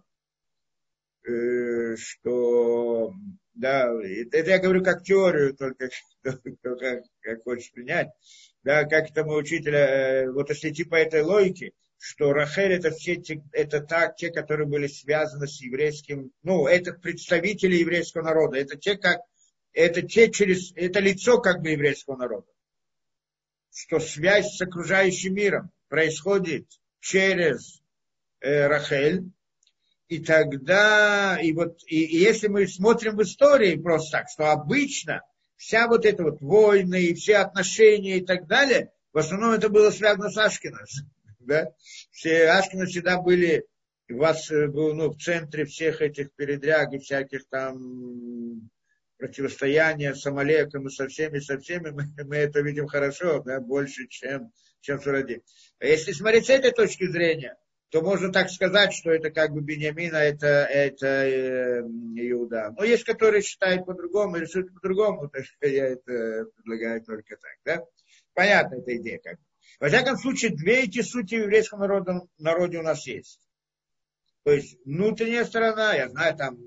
э, что, да, это я говорю как теорию, только как, как хочешь принять, да, как это мой учитель, э, вот если идти по этой логике, что Рахель это все те, это так, те, которые были связаны с еврейским, ну, это представители еврейского народа, это те, как, это те через, это лицо как бы еврейского народа, что связь с окружающим миром происходит через э, Рахель, и тогда, и вот, и, и если мы смотрим в истории просто так, что обычно вся вот эта вот войны и все отношения и так далее, в основном это было связано с Ашкеназом. Да? Все Ашкеназы всегда были у вас, ну, в центре всех этих передряг и всяких там противостояния с Амалеком и со всеми, со всеми, мы, мы это видим хорошо, да, больше, чем, чем Сурадим. А если смотреть с этой точки зрения, то можно так сказать, что это как бы Биньямин, а это, это э, Иуда. Но есть, которые считают по-другому, рисуют по-другому, так что я это предлагаю только так, да? Понятна эта идея как бы. Во всяком случае, две эти сути в еврейском народе, народе у нас есть. То есть внутренняя сторона, я знаю, там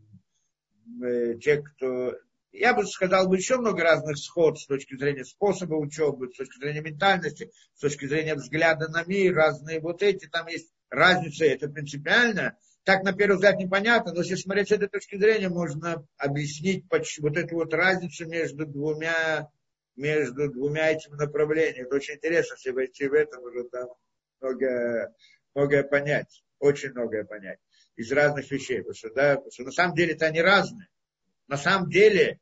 э, те, кто... Я бы сказал, бы еще много разных сход с точки зрения способа учебы, с точки зрения ментальности, с точки зрения взгляда на мир, разные вот эти, там есть разница, это принципиально. Так, на первый взгляд, непонятно, но если смотреть с этой точки зрения, можно объяснить вот эту вот разницу между двумя, между двумя этими направлениями. Это очень интересно, если войти в это, можно там многое, многое понять, очень многое понять из разных вещей. Потому что, да, потому что на самом деле это они разные. На самом деле,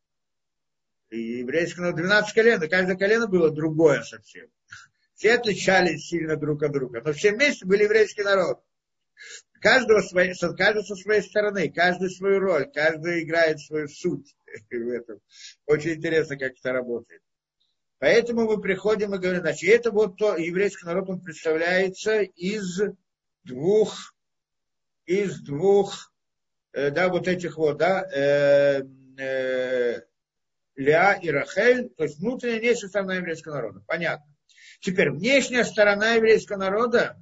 и еврейское народ двенадцать колен, и каждое колено было другое совсем. Все отличались сильно друг от друга, но все вместе были еврейский народ. Каждого своей, каждый со своей стороны, каждый свою роль, каждый играет свою суть в этом. Очень интересно, как это работает. Поэтому мы приходим и говорим, значит, это вот то, еврейский народ, он представляется из двух, из двух, э, да, вот этих вот, да, э, э, Леа и Рахель, то есть внутренняя и внешняя сторона еврейского народа. Понятно. Теперь внешняя сторона еврейского народа,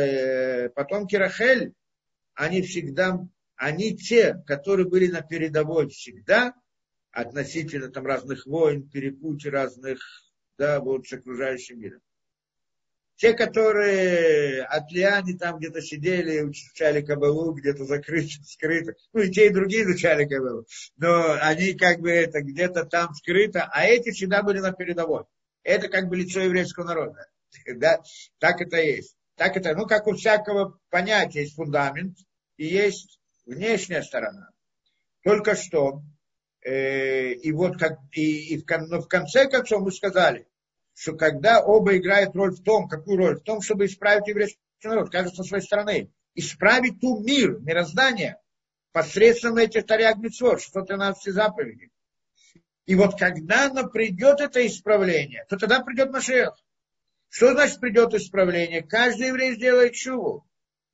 э, потомки Рахель, они всегда, они те, которые были на передовой всегда, относительно там разных войн, перепутий разных, да, вот с окружающим миром. Те, которые от Лиани там где-то сидели, изучали Кабалу, где-то закрыто, скрыто. Ну, и те, и другие изучали Кабалу. Но они как бы это где-то там скрыто, а эти всегда были на передовой. Это как бы лицо еврейского народа. Да? Так это есть. Так это, ну, как у всякого понятия есть фундамент и есть внешняя сторона. Только что, э, и вот как, и, и в, но в конце концов мы сказали, что когда оба играют роль в том, какую роль? В том, чтобы исправить еврейский народ, каждый со своей стороны. Исправить ту мир, мироздание, посредством этих тарьяг мицвот, шестьсот тринадцать заповедей. И вот когда оно придет, это исправление, то тогда придет Машиах. Что значит придет исправление? Каждый еврей сделает чуву.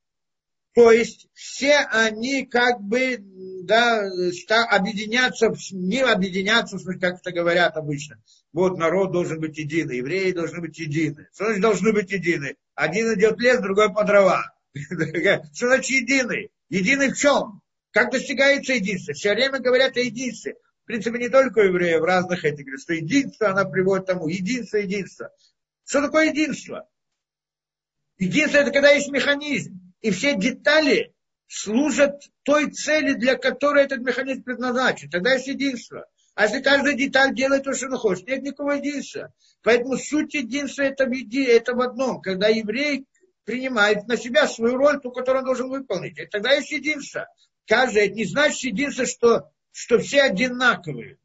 То есть все они как бы, да, объединятся, не объединятся, как это говорят обычно. Вот народ должен быть единый, евреи должны быть едины. Что значит должны быть едины? Один идет в лес, другой по дрова. Что значит единый? Единый в чем? Как достигается единство? Все время говорят о единстве. В принципе, не только у евреев, в разных этих, что единство, она приводит к тому, единство, единство. Что такое единство? Единство – это когда есть механизм. И все детали служат той цели, для которой этот механизм предназначен. Тогда есть единство. А если каждая деталь делает то, что она хочет, нет никакого единства. Поэтому суть единства это, это в одном. Когда еврей принимает на себя свою роль, ту, которую он должен выполнить. И тогда есть единство. Каждый, это не значит единство, что, что все одинаковые.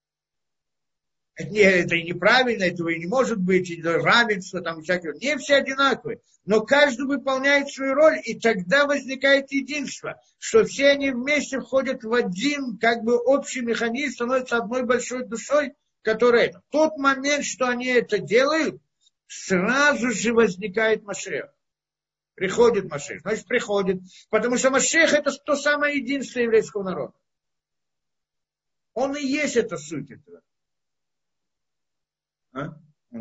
Это, не, это и неправильно, этого и не может быть, и равенство, там всякие. Не все одинаковые, но каждый выполняет свою роль, и тогда возникает единство, что все они вместе входят в один, как бы общий механизм, становятся одной большой душой, которая это. В тот момент, что они это делают, сразу же возникает Машиах. Приходит Машиах, значит приходит, потому что Машиах это то самое единство еврейского народа. Он и есть эта суть этого. А?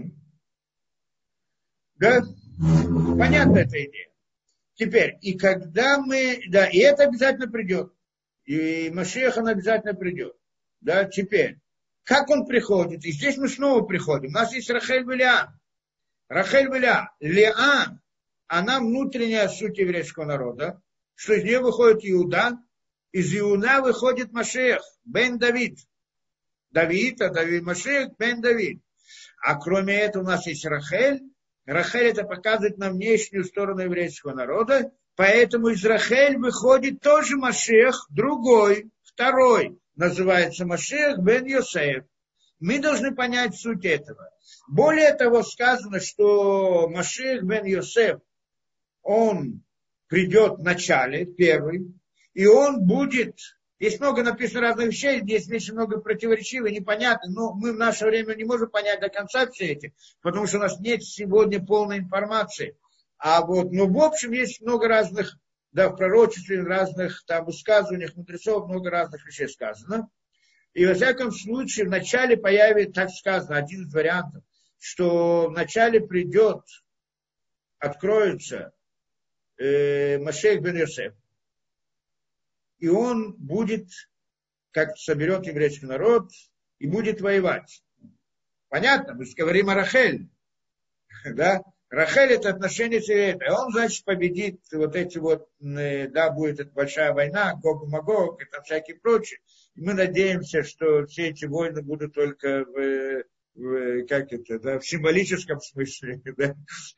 Да? Понятна эта идея. Теперь, и когда мы, да, и это обязательно придет. И Машиах он обязательно придет. Да, теперь, как он приходит? И здесь мы снова приходим. У нас есть Рахель и Леа. Рахель и Леа. Леа, она внутренняя суть еврейского народа, что из нее выходит Иуда, из Иуда выходит Машиах, бен Давид. Давид, а Давид Машиах, бен Давид. А кроме этого у нас есть Рахель. Рахель это показывает нам внешнюю сторону еврейского народа. Поэтому из Рахель выходит тоже Машиах, другой, второй. Называется Машиах бен Йосеф. Мы должны понять суть этого. Более того, сказано, что Машиах бен Йосеф, он придет в начале, первый, и он будет... Есть много написано разных вещей, здесь вещи много противоречивые, непонятны, но мы в наше время не можем понять до конца все эти, потому что у нас нет сегодня полной информации. А вот, ну, в общем, есть много разных, да, в пророчестве, в разных там высказываниях мудрецов много разных вещей сказано. И, во всяком случае, вначале появится, так сказано, один из вариантов, что вначале придет, откроется э, Машех бен Йосеф, и он будет, как соберет еврейский народ, и будет воевать. Понятно? Мы говорим о Рахель, да? Рахель — это отношение с евреем. Он, значит, победит вот эти вот, да, будет эта большая война, Гог и Магог, и там всякие прочие. И мы надеемся, что все эти войны будут только в, в как это, да, в символическом смысле. Да?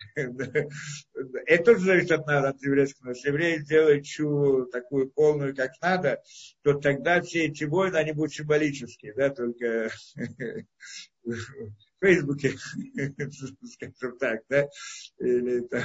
Это тоже зависит от нас, от еврейского. Если евреи сделают чу такую полную, как надо, то тогда все эти войны, они будут символические, да, только... В Фейсбуке, скажем так, да, или там.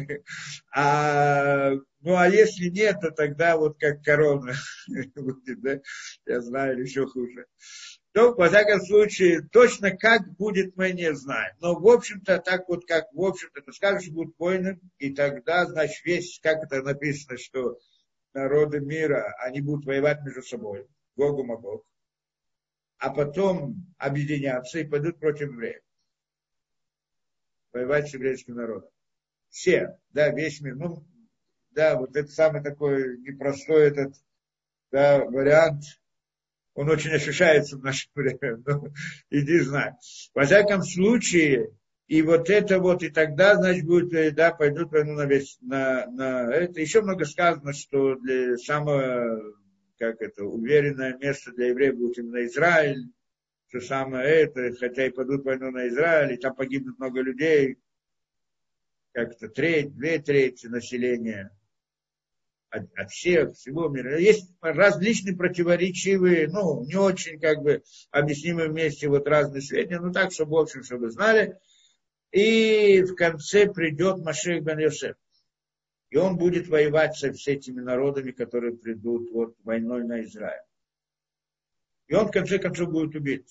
А, ну, а если нет, то тогда вот как корона будет, да, я знаю, или еще хуже. То, во всяком случае, точно как будет, мы не знаем. Но, в общем-то, так вот, как, в общем-то, ты скажешь, будут войны, и тогда, значит, весь, как это написано, что народы мира, они будут воевать между собой, Гогу Магог. А потом объединятся и пойдут против евреев. Воевать с еврейским народом. Все, да, весь мир. Ну, да, вот это самый такой непростой этот, да, вариант. Он очень ощущается в наше время. Ну, иди знай. Во всяком случае, и вот это вот, и тогда, значит, будет, да, пойдут войну на весь, на, на это. Еще много сказано, что для самого, как это, уверенное место для евреев будет именно Израиль, что самое это, хотя и пойдут в войну на Израиль, и там погибнут много людей, как-то треть, две трети населения от, от всех, всего мира. Есть различные противоречивые, ну, не очень, как бы, объяснимые вместе вот разные сведения, ну, так, чтобы, в общем, чтобы знали. И в конце придет Машех бен Йосеф. И он будет воевать со всеми этими народами, которые придут вот войной на Израиль. И он в конце концов будет убит.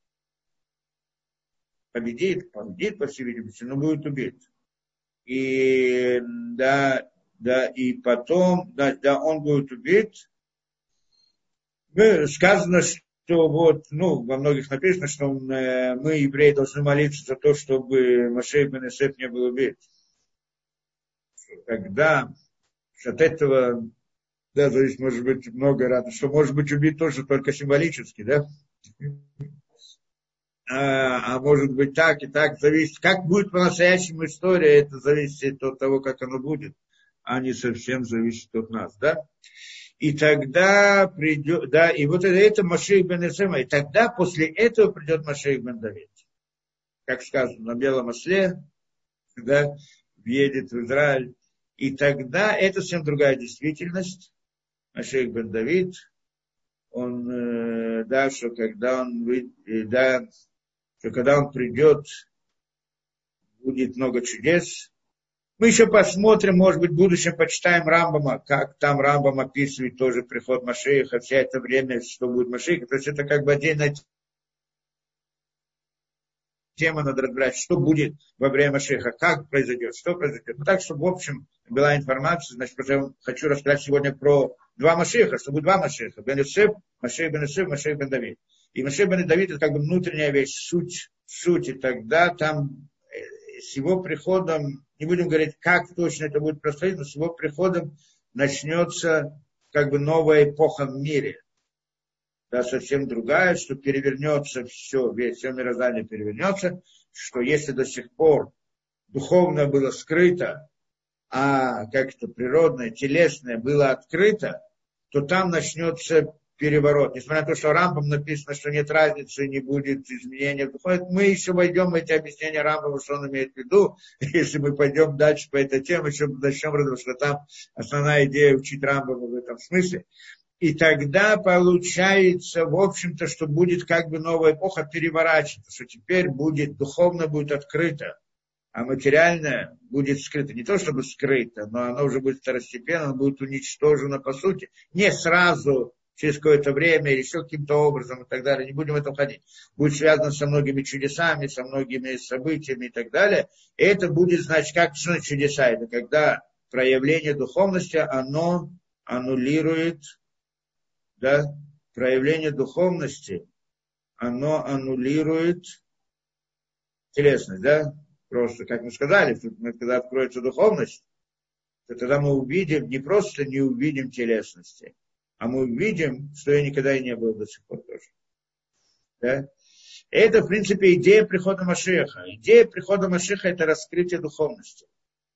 Победит, победит, по всей видимости, но будет убит. И да, да, и потом, да, да, он будет убит. Сказано, что вот, ну, во многих написано, что он, мы, евреи, должны молиться за то, чтобы Машех бен Йосеф не был убит. Когда от этого, да, зависит, может быть, много раз, что может быть убит тоже только символически, да? А, а может быть так и так, зависит. Как будет по-настоящему история, это зависит от того, как оно будет, а не совсем зависит от нас, да? И тогда придет, да, и вот это, это Машех бен Йосеф, и тогда после этого придет Машех бен Давид. Как сказано, на белом осле, да, въедет в Израиль. И тогда это совсем другая действительность. Машех бен Давид, он, э, да, что когда он, да, что когда он придет, будет много чудес. Мы еще посмотрим, может быть, в будущем почитаем Рамбама, как там Рамбам описывает тоже приход Машеха, вся это время, что будет Машех. То есть это как бы отдельная тема, надо разбирать, что будет во время Машеха, как произойдет, что произойдет. Ну, так, чтобы, в общем, была информация, значит, я хочу рассказать сегодня про два Машеха, что будет два Машеха. Бен Йосеф, Машех бен Йосеф, Машех бен Давид. И Машех бен Давид — это как бы внутренняя вещь, суть, суть. И тогда там с его приходом, не будем говорить, как точно это будет происходить, но с его приходом начнется как бы новая эпоха в мире. Да, совсем другая, что перевернется все, весь все мироздание перевернется, что если до сих пор духовное было скрыто, а как-то природное, телесное было открыто, то там начнется переворот. Несмотря на то, что Рамбам написано, что нет разницы, не будет изменения. Мы еще войдем в эти объяснения Рамбама, что он имеет в виду. Если мы пойдем дальше по этой теме, еще начнем разговаривать, что там основная идея учить Рамбама в этом смысле. И тогда получается, в общем-то, что будет как бы новая эпоха переворачиваться, что теперь будет, духовно будет открыто, а материальное будет скрыто. Не то чтобы скрыто, но оно уже будет второстепенно, оно будет уничтожено по сути. Не сразу через какое-то время, или еще каким-то образом и так далее. Не будем в этом ходить. Будет связано со многими чудесами, со многими событиями и так далее. И это будет, значит, как что чудеса? Это когда проявление духовности, оно аннулирует, да, проявление духовности, оно аннулирует телесность, да? Просто, как мы сказали, когда откроется духовность, то тогда мы увидим, не просто не увидим телесности, а мы увидим, что я никогда и не был до сих пор тоже. Да? Это, в принципе, идея прихода Машиаха. Идея прихода Машиаха – это раскрытие духовности.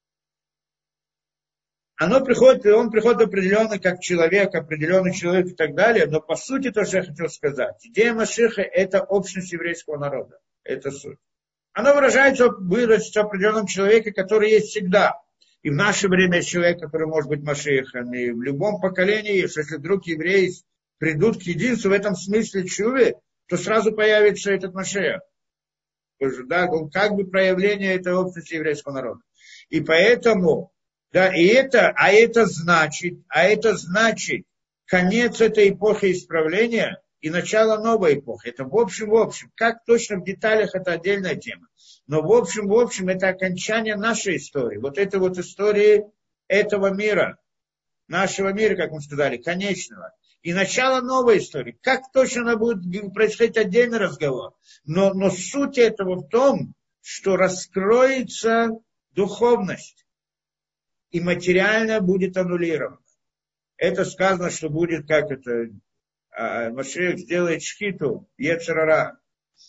Оно приходит, он приходит определенно как человек, определенный человек и так далее, но по сути то, что я хотел сказать, идея Машиаха – это общность еврейского народа. Это суть. Оно выражается, выразится в определенном человеке, который есть всегда. И в наше время есть человек, который может быть Машиахом. И в любом поколении, если вдруг евреи придут к единству в этом смысле чувы, то сразу появится этот Машиах. Да, как бы проявление этой общности еврейского народа. И поэтому, да, и это, а это значит, а это значит конец этой эпохи исправления и начало новой эпохи. Это в общем, в общем. Как точно в деталях, это отдельная тема. Но в общем, в общем, это окончание нашей истории. Вот этой вот истории этого мира, нашего мира, как мы сказали, конечного. И начало новой истории. Как точно она будет происходить, отдельный разговор. Но, но суть этого в том, что раскроется духовность. И материально будет аннулировано. Это сказано, что будет, как это, Машиах сделает шхиту, йецер ара.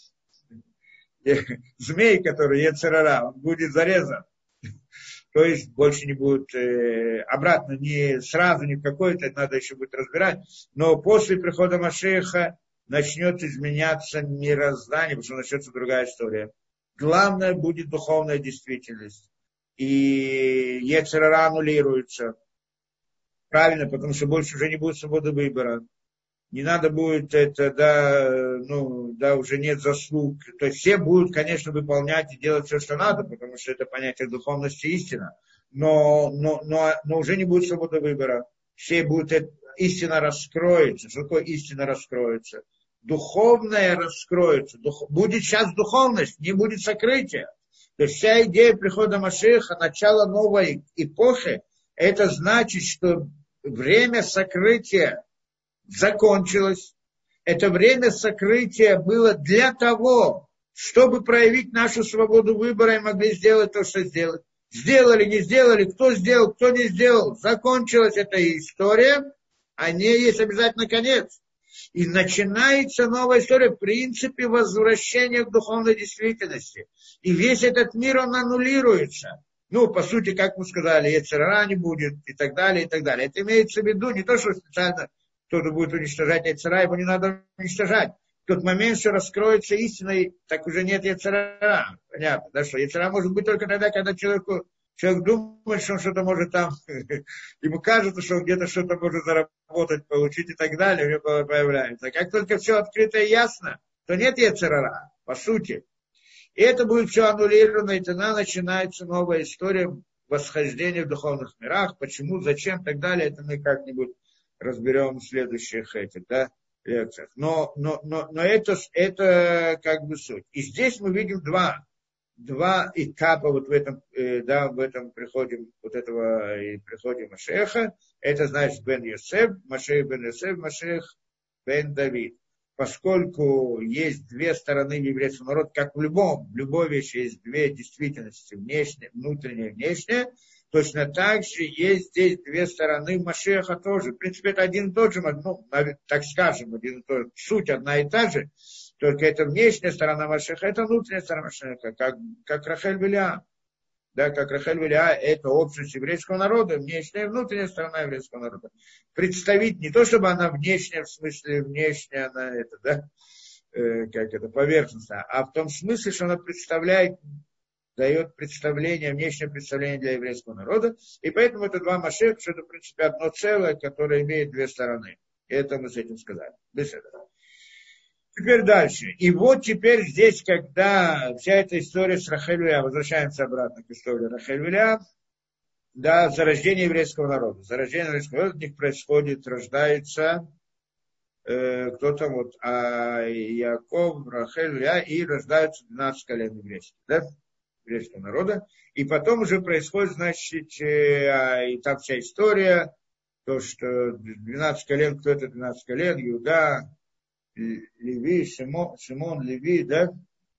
Змей, который йецер ара, он будет зарезан. То есть больше не будет э, обратно, не сразу, не в какой-то, это надо еще будет разбирать. Но после прихода Машиаха начнет изменяться мироздание, потому что начнется другая история. Главное будет духовная действительность. И йецер ара аннулируется. Правильно, потому что больше уже не будет свободы выбора. Не надо будет это, да, ну, да, уже нет заслуг. То есть все будут, конечно, выполнять и делать все, что надо, потому что это понятие духовности истина. Но, но, но, но уже не будет свободы выбора. Все будут, это, истина раскроется. Что такое истина раскроется? Духовное раскроется. Дух, будет сейчас духовность, не будет сокрытия. То есть вся идея прихода Машиаха, начала новой эпохи, это значит, что время сокрытия закончилось. Это время сокрытия было для того, чтобы проявить нашу свободу выбора и могли сделать то, что сделать. Сделали, не сделали, кто сделал, кто не сделал. Закончилась эта история, а не есть обязательно конец. И начинается новая история, в принципе, возвращения к духовной действительности. И весь этот мир, он аннулируется. Ну, по сути, как мы сказали, йецер ара не будет, и так далее, и так далее. Это имеется в виду не то, что специально кто-то будет уничтожать йецер ара, его не надо уничтожать. В тот момент все раскроется истиной, так уже нет йецер ара. Понятно, да, что йецер ара может быть только тогда, когда человеку, человек думает, что он что-то может там, ему кажется, что он где-то что-то может заработать, получить и так далее, у него появляется. Как только все открыто и ясно, то нет йецер ара, по сути. И это будет все аннулировано, и тогда начинается новая история восхождения в духовных мирах. Почему, зачем, и так далее, это мы как-нибудь разберем в следующих этих, да, лекциях. Но, но, но, но это, это как бы суть. И здесь мы видим два, два этапа вот в этом, э, да, в этом приходе, вот этого и приходе Машиаха. Это значит Бен Йосеф, Машиах Бен Йосеф, Машиах Бен Давид. Поскольку есть две стороны в еврейском народе, как в любом, в любой вещи есть две действительности, внешняя, внутренняя, внешняя, точно так же есть здесь две стороны Машиаха тоже. В принципе, это один и тот же, ну, так скажем, один и тот же, суть одна и та же, только это внешняя сторона Машиаха, это внутренняя сторона Машиаха, как, как Рахель Вилеа. Да, как Рахель Вилеа, это общность еврейского народа, внешняя и внутренняя сторона еврейского народа. Представить не то, чтобы она внешняя, в смысле внешняя, она это, да, э, как это, поверхностная, а в том смысле, что она представляет, дает представление, внешнее представление для еврейского народа. И поэтому это два Машиаха, что это, в принципе, одно целое, которое имеет две стороны. И это мы с этим сказали. Без этого. Теперь дальше. И вот теперь здесь, когда вся эта история с Рахель Вилеа, возвращаемся обратно к истории Рахель Вилеа, да, зарождение еврейского народа. Зарождение еврейского народа у них происходит, рождается э, кто там вот, а Яков, Рахель, Леа, и рождаются двенадцать колен еврейских, да, еврейского народа. И потом уже происходит, значит, э, и там вся история, то, что двенадцать колен, кто это двенадцать колен, Иуда, Леви, Шимон, Шимон Леви, да,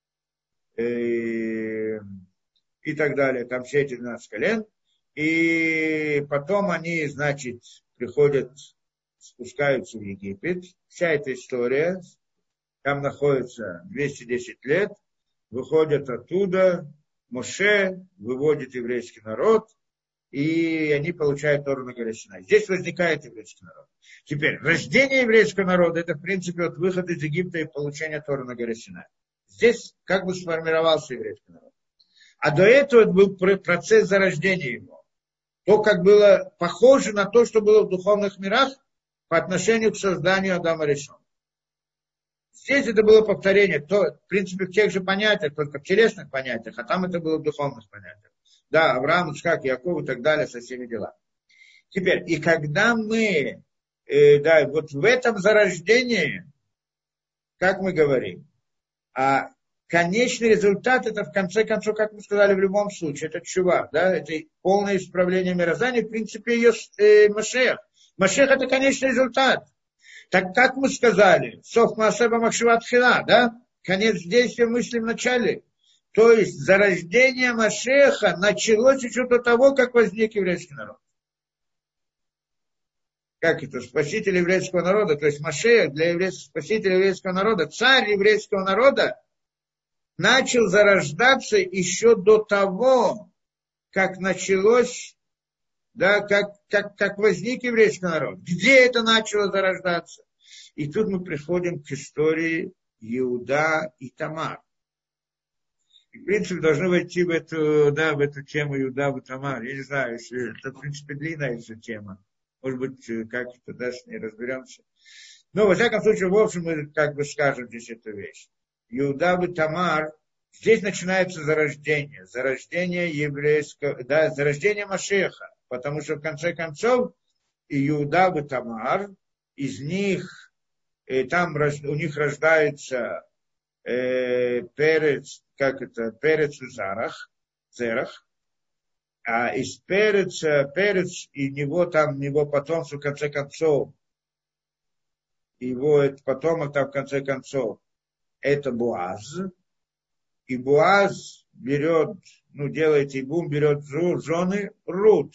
э, и так далее, там все эти двенадцать колен. И потом они, значит, приходят, спускаются в Египет. Вся эта история, там находится двести десять лет, выходят оттуда, Моше выводит еврейский народ, и они получают Тору на горе Синай. Здесь возникает еврейский народ. Теперь, рождение еврейского народа, это, в принципе, вот выход из Египта и получение Торы на горе Синай. Здесь как бы сформировался еврейский народ. А до этого был процесс зарождения его. То, как было похоже на то, что было в духовных мирах по отношению к созданию Адама Ришона. Здесь это было повторение, то, в принципе, в тех же понятиях, только в телесных понятиях, а там это было в духовных понятиях. Да, Авраам, Ицхак, Яков и так далее, со всеми делами. Теперь, и когда мы, э, да, вот в этом зарождении, как мы говорим, а конечный результат, это в конце концов, как мы сказали, в любом случае, это тшува, да, это полное исправление мироздания, в принципе, ее э, Машех. Машех это конечный результат. Так как мы сказали, Соф Маасеба Махшива Тхила, да, конец действия мысли в начале. То есть зарождение Машеха началось еще до того, как возник еврейский народ. Как это? Спаситель еврейского народа, то есть Машех для еврейского, спасителя еврейского народа, царь еврейского народа, начал зарождаться еще до того, как началось, да, как, как, как возник еврейский народ. Где это начало зарождаться? И тут мы приходим к истории Иуда и Тамар. И, в принципе, должны войти в эту, да, в эту тему Иуда и Тамар. Я не знаю, если это, в принципе, длинная эта тема. Может быть, как-то даже не разберемся. Но, во всяком случае, в общем, мы как бы скажем здесь эту вещь. Иуда и Тамар, здесь начинается зарождение. Зарождение еврейского, да, зарождение Машеха. Потому что, в конце концов, Иуда и Тамар, из них, и там у них рождается э, перец, как это, перец и зарах, зерах. А из переца, перец, и него там, его потомство, в конце концов, его это потомок там, в конце концов, это Боаз. И Боаз берет, ну, делает ибум, берет жены Рут.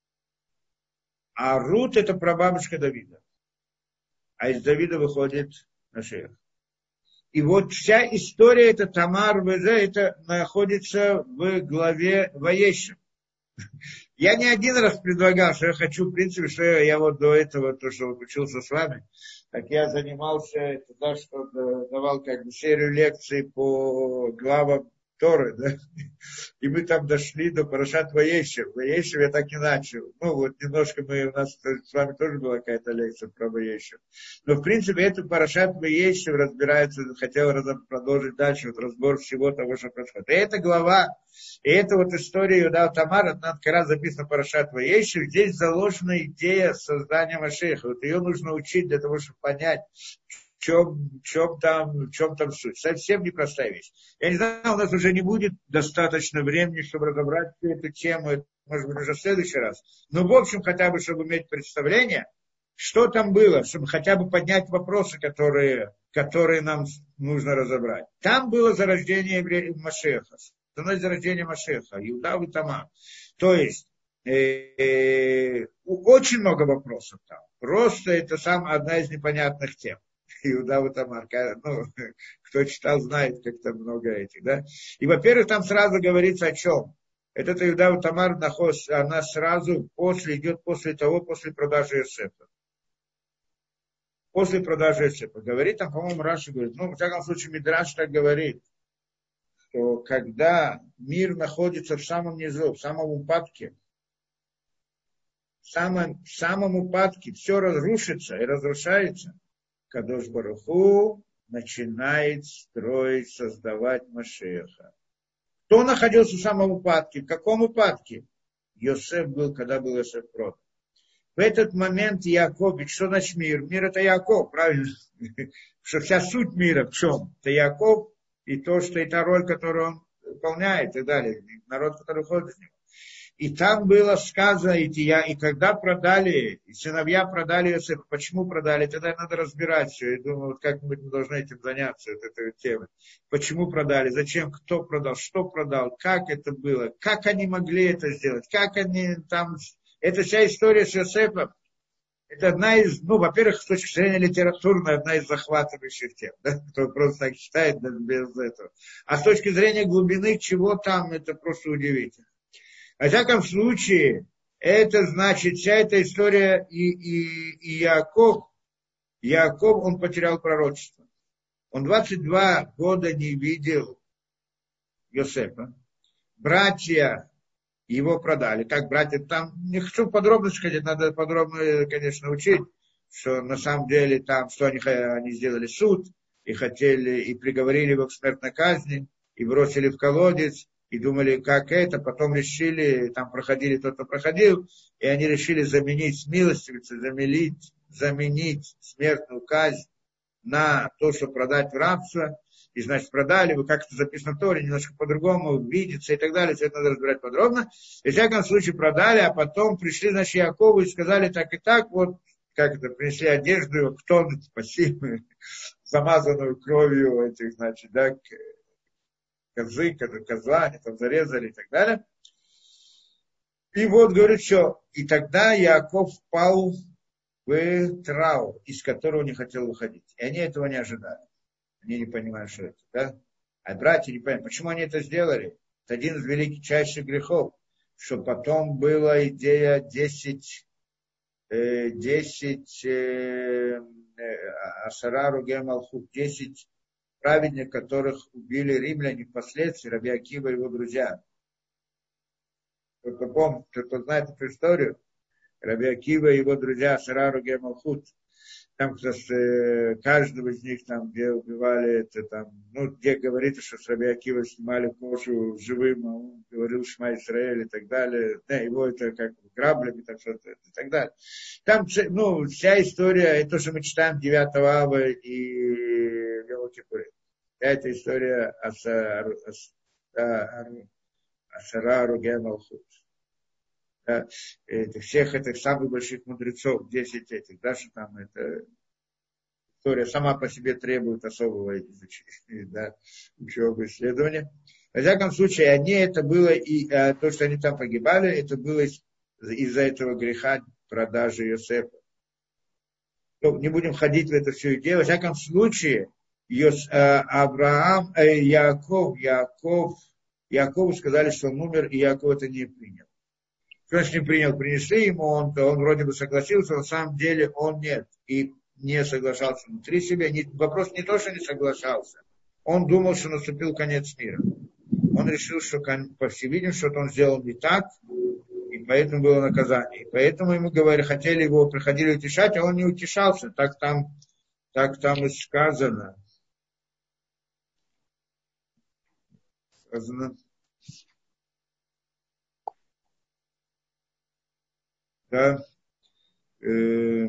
А Рут это прабабушка Давида. А из Давида выходит Машех. И вот вся история, это Тамар, это находится в главе Ваешев. Я не один раз предлагал, что я хочу, в принципе, что я, я вот до этого, то, что вот учился с вами, так я занимался, это, да, что давал как бы серию лекций по главам Торы, да, и мы там дошли до Парашат Ваешев. Ваешев я так и начал. Ну, вот немножко мы, у нас с вами тоже была какая-то лекция про Ваешев. Но, в принципе, эту Парашат Ваешев разбирается, хотел продолжить дальше, вот разбор всего того, что происходит. И эта глава, и эта вот история Иуда Тамар, она как раз записана Парашат Ваешев, здесь заложена идея создания Машеха. Вот ее нужно учить для того, чтобы понять, В чем, в, чем там, в чем там суть. Совсем непростая вещь. Я не знаю, у нас уже не будет достаточно времени, чтобы разобрать всю эту тему, это, может быть, уже в следующий раз. Но, в общем, хотя бы, чтобы иметь представление, что там было, чтобы хотя бы поднять вопросы, которые, которые нам нужно разобрать. Там было зарождение Машеха, зарождение Машеха, Иуда и Тамар. То есть, э, э, очень много вопросов там. Просто это сам, одна из непонятных тем. Иуда и Тамар, ну, кто читал, знает, как там много этих, да. И, во-первых, там сразу говорится о чем. Этот Иуда и Тамар находится, она сразу после, идет после того, после продажи Йосефа. После продажи Йосефа. Говорит там, по-моему, Раши говорит, ну, в всяком случае, Мидраш так говорит, что когда мир находится в самом низу, в самом упадке, в самом, в самом упадке все разрушится и разрушается, Кадош Баруху начинает строить, создавать Машеха. Кто находился в самом упадке? В каком упадке? Йосеф был, когда был Йосеф продан. В этот момент Яков, ведь что значит мир? Мир это Яков, правильно? Что вся суть мира в чем? Это Яков и то, что это роль, которую он выполняет и так далее. Народ, который ходит с ним. И там было сказано, и, я, и когда продали, и сыновья продали Иосифа, почему продали, тогда надо разбирать все. Я думаю, вот как-нибудь мы должны этим заняться, вот этой темой. Почему продали, зачем, кто продал, что продал, как это было, как они могли это сделать, как они там... Это вся история с Иосифом. Это одна из, ну, во-первых, с точки зрения литературной, одна из захватывающих тем, да? Кто просто так читает даже без этого. А с точки зрения глубины, чего там, это просто удивительно. Во всяком случае, это значит, вся эта история и, и, и Яков, Яков, он потерял пророчество. Он двадцать два года не видел Йосефа. Братья его продали. Как братья там, не хочу подробно сказать, надо подробно, конечно, учить, что на самом деле там, что они, они сделали суд, и хотели, и приговорили его к смертной казни, и бросили в колодец, и думали, как это, потом решили, там проходили тот, кто проходил, и они решили заменить смилостивицу, заменить, заменить смертную казнь на то, что продать в рабство, и, значит, продали, вы как это записано в Торе, немножко по-другому, видится и так далее, все это надо разбирать подробно. И, в всяком случае, продали, а потом пришли, значит, Якову и сказали так и так, вот, как это, принесли одежду его, кто, спасибо, замазанную кровью этих, значит, да, козы, козла, они там зарезали и так далее. И вот, говорит, что, и тогда Яков впал в траур, из которого не хотел выходить. И они этого не ожидали. Они не понимают, что это, да? А братья не понимают, почему они это сделали. Это один из величайших грехов, что потом была идея десять, э, десять, э, Ашара Руге Малхут, десять праведников, которых убили римляне впоследствии, Раби Акива и его друзья. Кто-то помнит, кто-то знает эту историю. Раби Акива и его друзья Ашара Руге Малхут. Там э, каждого из них, там, где убивали, это там, ну, где говорится, что с Раби Акива снимали кожу живым, а он говорил Шма Исраэль и так далее. Да, его это как граблями, так что-то, и так далее. Там, ну, вся история, и то, что мы читаем девятого ава и Йом Кипур. Вся эта история Ашара Руге Малхут. Да, это, всех этих самых больших мудрецов, десять этих, да, что там эта история сама по себе требует особого изучения, да, учебы, исследования. Во всяком случае, они, это было, и а, то, что они там погибали, это было из, из-за этого греха продажи Йосефа. То, не будем ходить в эту всю идею. Во всяком случае, Йос, а, Авраам, а, Яков, Яков, Якову сказали, что он умер, и Яков это не принял. Кто с ним принял, принесли ему, он, он вроде бы согласился, но на самом деле он нет. И не соглашался внутри себя. Не, вопрос не то, что не соглашался. Он думал, что наступил конец мира. Он решил, что, по всей видимости, что-то он сделал не так, и поэтому было наказание. И поэтому ему говорили, хотели его, приходили утешать, а он не утешался. Так там, так там и сказано. Сказано. Да, э,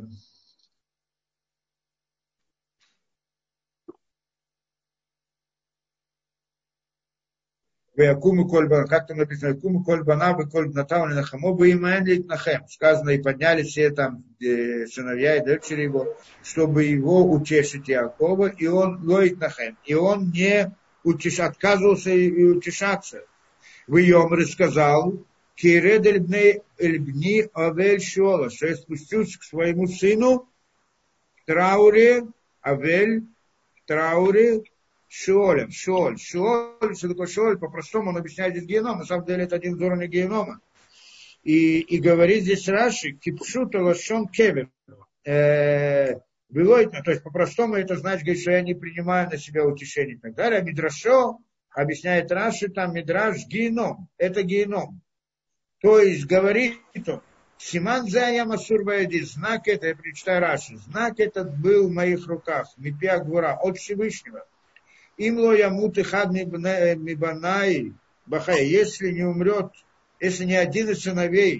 Якуму Кольба, как там написано, Якуму Кольбана, вы Кольбнатау, Нахамо, вы иманлит Нахем. Сказано, и подняли все там э, сыновья и дочери его, чтобы его утешить Якова, и он лоит Нахем. И он не утеш, отказывался и, и утешаться. В Йомре сказал, Киред эльбни Авель Шола, что я спустюсь к своему сыну в трауре, Авель в трауре, Шиолем, Шиоль, Шиоль, что такое Шиоль, по-простому он объясняет здесь геном, на самом деле это один из уровней генома. И, и говорит здесь Раши, кипшута лошон кевер. Белойтно, то есть по-простому это значит, говорит, что я не принимаю на себя утешение и так далее. А Мидрашо, объясняет Раши, там Мидраш геном, это геном. То есть говорит он, Симан Зая Масур Баяди, знак это, я прочитаю Раши, знак этот был в моих руках, Мипия Гвура, от Всевышнего. Имло ямут и хад мибанай бахай, если не умрет, если ни один из сыновей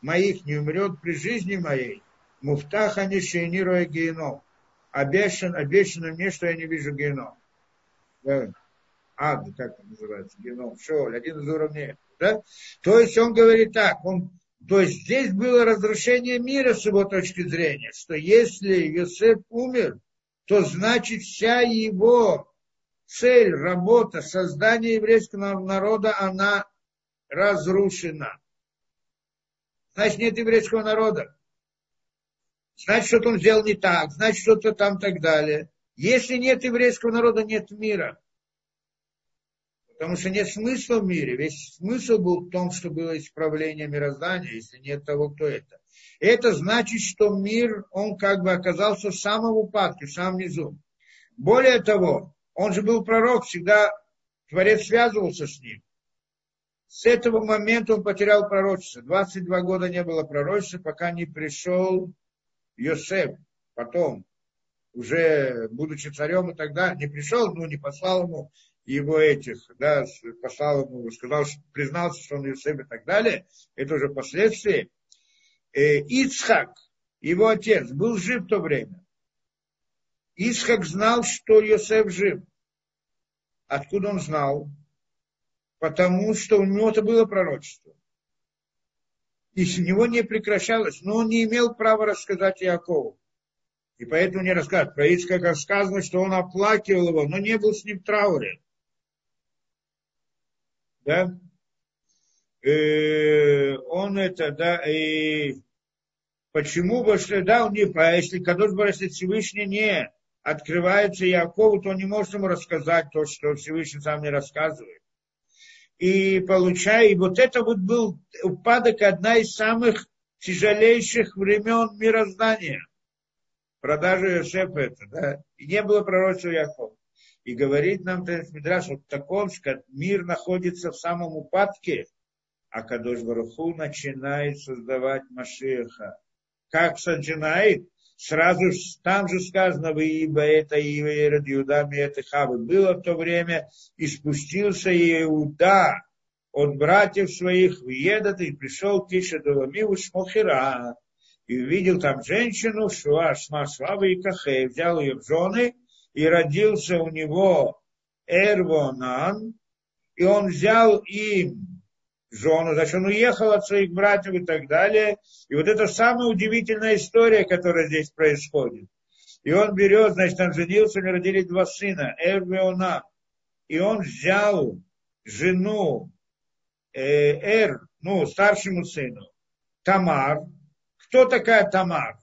моих не умрет при жизни моей, муфтаха нишейнируя геном. Обещан, обещано мне, что я не вижу геном. Да. Ад, как это называется, геном, шеоль, один из уровней. Да? То есть он говорит так, он, то есть здесь было разрушение мира с его точки зрения, что если Йосеф умер, то значит вся его цель, работа, создание еврейского народа, она разрушена. Значит, нет еврейского народа. Значит, что-то он сделал не так, значит, что-то там так далее. Если нет еврейского народа, нет мира. Потому что нет смысла в мире. Весь смысл был в том, что было исправление мироздания, если нет того, кто это. Это значит, что мир, он как бы оказался в самом упадке, в самом низу. Более того, он же был пророк, всегда Творец связывался с ним. С этого момента он потерял пророчество. двадцать два года не было пророчества, пока не пришел Йосеф. Потом, уже будучи царем и так далее, не пришел, ну не послал ему его этих, да, послал ему, сказал, что признался, что он Йосеф и так далее. Это уже последствия. Э, Ицхак, его отец, был жив в то время. Ицхак знал, что Йосеф жив. Откуда он знал? Потому что у него-то было пророчество. И с него не прекращалось, но он не имел права рассказать Якову. И поэтому не рассказывает. Про Ицхака сказано, что он оплакивал его, но не был с ним в трауре. Да? Э, он это, да, и почему бы, что, да, он не, а если Кадош Барух Hu Всевышний не открывается Якову, то он не может ему рассказать то, что Всевышний сам не рассказывает. И получая, и вот это вот был упадок, одна из самых тяжелейших времен мироздания. Продажа Йосефа это, да. И не было пророчества Якова. И говорит нам Танит Мидраш, вот в таком, что мир находится в самом упадке, а Кадош Барух Ху начинает создавать Машиаха. Как начинает? Сразу там же сказано, вы ибо это Иерод Иудами это Хавы. Было в то время, и спустился Иуда от братьев своих в Едат, и пришел к Ишадоламиву Шмохира. И увидел там женщину, Шуа, Шма, Швава и Кахе, взял ее в жены, и родился у него Эрвонан, и он взял им жену, значит, он уехал от своих братьев и так далее. И вот это самая удивительная история, которая здесь происходит. И он берет, значит, он женился, у него родились два сына, Эрвонан, и он взял жену э, Эр, ну, старшему сыну, Тамар. Кто такая Тамар?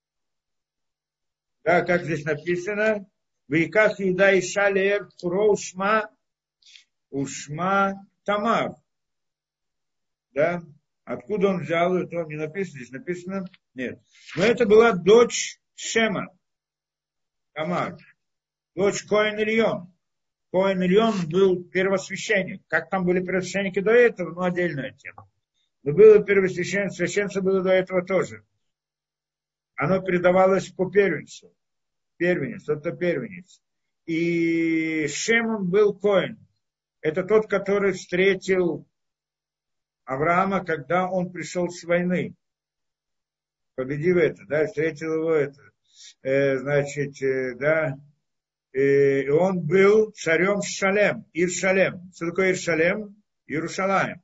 Да, как здесь написано, Вейках Иуда Иша Леэр Туро Ушма Ушма Тамар. Да? Откуда он взял это? Не написано, здесь написано? Нет. Но это была дочь Шема. Тамар. Дочь Коэн Ильон. Коэн Ильон был первосвященник. Как там были первосвященники до этого, ну, отдельная тема. Но было первосвященство, священство было до этого тоже. Оно передавалось по первенцу. Первенец, это первенец. И Шем был Коэн. Это тот, который встретил Авраама, когда он пришел с войны. Победив это, да, встретил его это. Э, значит, э, да. Э, и он был царем Шалем, Ир-Шалем. Что такое Ир-Шалем? Иерусалим.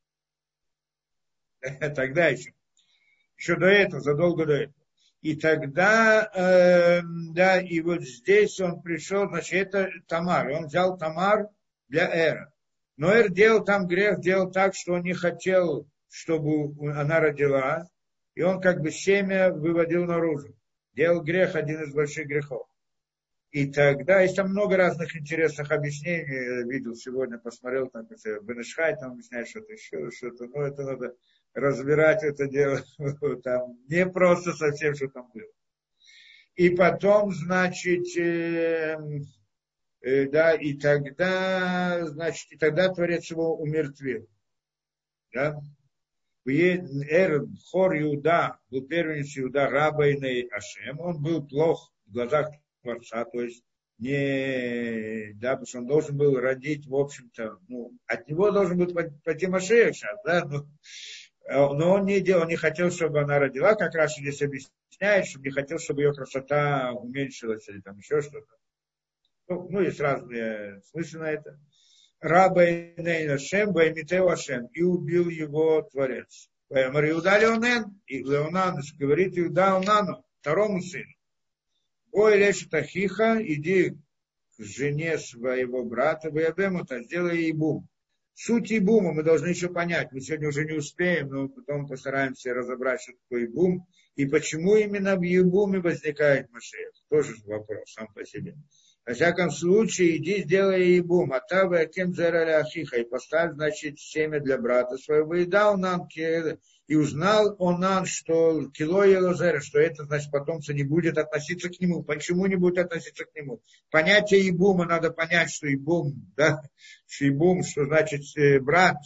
Тогда еще. Еще до этого, задолго до этого. И тогда, э, да, и вот здесь он пришел, значит, это Тамар. И он взял Тамар для Эра. Но Эр делал там грех, делал так, что он не хотел, чтобы она родила. И он как бы семя выводил наружу. Делал грех, один из больших грехов. И тогда, есть там много разных интересных объяснений. Я видел сегодня, посмотрел, там, Бенешхай там объясняет что-то еще, что-то. Ну, это надо разбирать это дело. Там не просто совсем, что там было. И потом, значит, э, э, да, и тогда, значит, и тогда Творец его умертвил. Да? Эр, Хор Иуда, был первенец Иуда, рабойный Ашем, он был плох в глазах Творца, то есть не, да, потому что он должен был родить, в общем-то, ну, от него должен был пойти Машиах сейчас, да, ну, Но он не делал, не хотел, чтобы она родила, как раз здесь объясняет, чтобы не хотел, чтобы ее красота уменьшилась или там еще что-то. Ну, ну есть разные смыслы на это. Раба Нейна Шем, Баймитеу Ашем, и убил его Творец. Ваямар Иуда Леонен, и Леонан говорит Иуда Онану, второму сыну. Ой, лечит Ахиха, иди к жене своего брата, Ваябемута, сделай ей бум. Суть ибума мы должны еще понять. Мы сегодня уже не успеем, но потом постараемся разобрать, что такое ибум. И почему именно в ибуме возникает Машиах. Тоже вопрос сам по себе. Во всяком случае, иди сделай ибум. А та вы акем зерали ахиха. И поставь, значит, семя для брата своего. И дал нам, и узнал он нам, что кило елозера, что это, значит, потомство не будет относиться к нему. Почему не будет относиться к нему? Понятие ибума надо понять, что ибум, да, что ибум, что значит брат.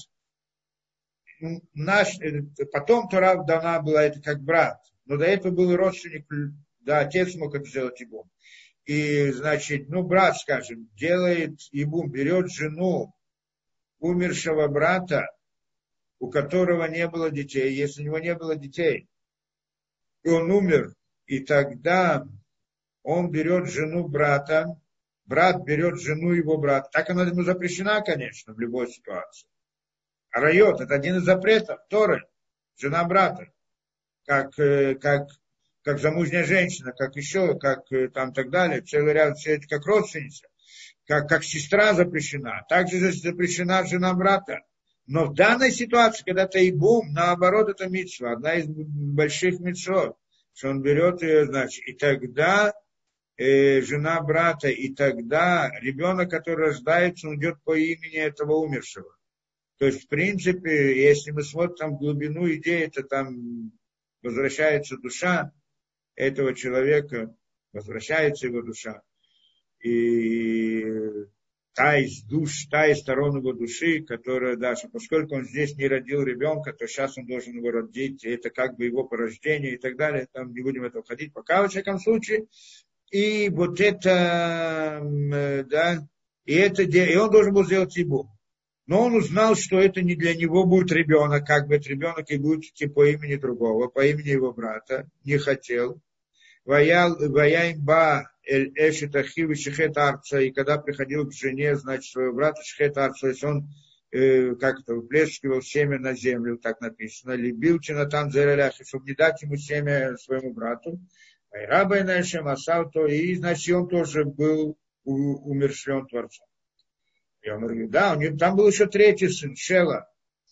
Наш, потом Тора дана была это как брат, но до этого был родственник, да, отец мог это сделать ибум. И, значит, ну, брат, скажем, делает ибум, берет жену умершего брата, у которого не было детей. Если у него не было детей, и он умер, и тогда он берет жену брата, брат берет жену его брата. Так она ему запрещена, конечно, в любой ситуации. Арайот – это один из запретов Торы, жена брата, как, как, как замужняя женщина, как еще, как там так далее, целый ряд, все это как родственница, как, как сестра запрещена. Также запрещена жена брата. Но в данной ситуации, когда это ибум, наоборот, это мицва, одна из больших мицвот, что он берет ее, значит, и тогда э, жена брата, и тогда ребенок, который рождается, он идет по имени этого умершего. То есть, в принципе, если мы смотрим там в глубину идеи, то там возвращается душа этого человека, возвращается его душа. И та из душ, та из сторон его души, которая, да, что поскольку он здесь не родил ребенка, то сейчас он должен его родить, и это как бы его порождение и так далее, там не будем в это входить пока, во всяком случае. И вот это, да, и, это, и он должен был сделать ибум. Но он узнал, что это не для него будет ребенок, как бы этот ребенок и будет идти по имени другого, по имени его брата, не хотел. Ваяймба эль эшет ахивы шехет арца, и когда приходил к жене, значит, своего брата шехет арца, то есть он э, как-то выплескивал семя на землю, так написано, любил чинатан зереляхи, чтобы не дать ему семя своему брату. Айраба иначе масал то, и значит, он тоже был умерщвлен Творцом. И он говорит, да, у него, там был еще третий сын, Шела.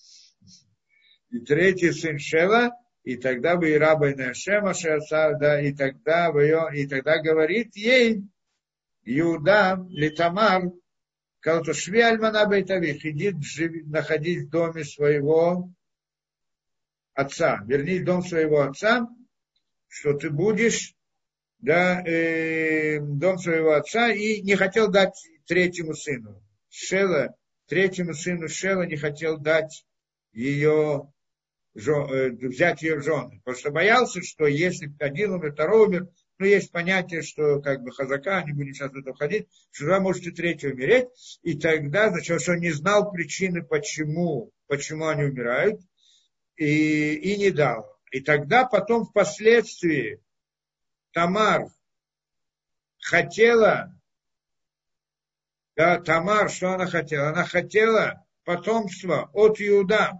И третий сын Шела, и тогда бы и раба и Нашема Шеаса, да, и тогда, и тогда говорит ей, Иуда, Литамар, сказал, что Шви Альмана Бейтавих, иди находись в доме своего отца, вернись в дом своего отца, что ты будешь, да, э, дом своего отца, и не хотел дать третьему сыну. Шела, третьему сыну Шела не хотел дать ее, взять ее в жены, потому что боялся, что если один умер, второй умер, ну, есть понятие, что как бы хазака, не будем сейчас в это входить, что тогда может и третий умереть, и тогда, значит, что он не знал причины, почему, почему они умирают, и, и не дал. И тогда потом впоследствии Тамар хотела, да, Тамар, что она хотела? Она хотела потомство от Иуда.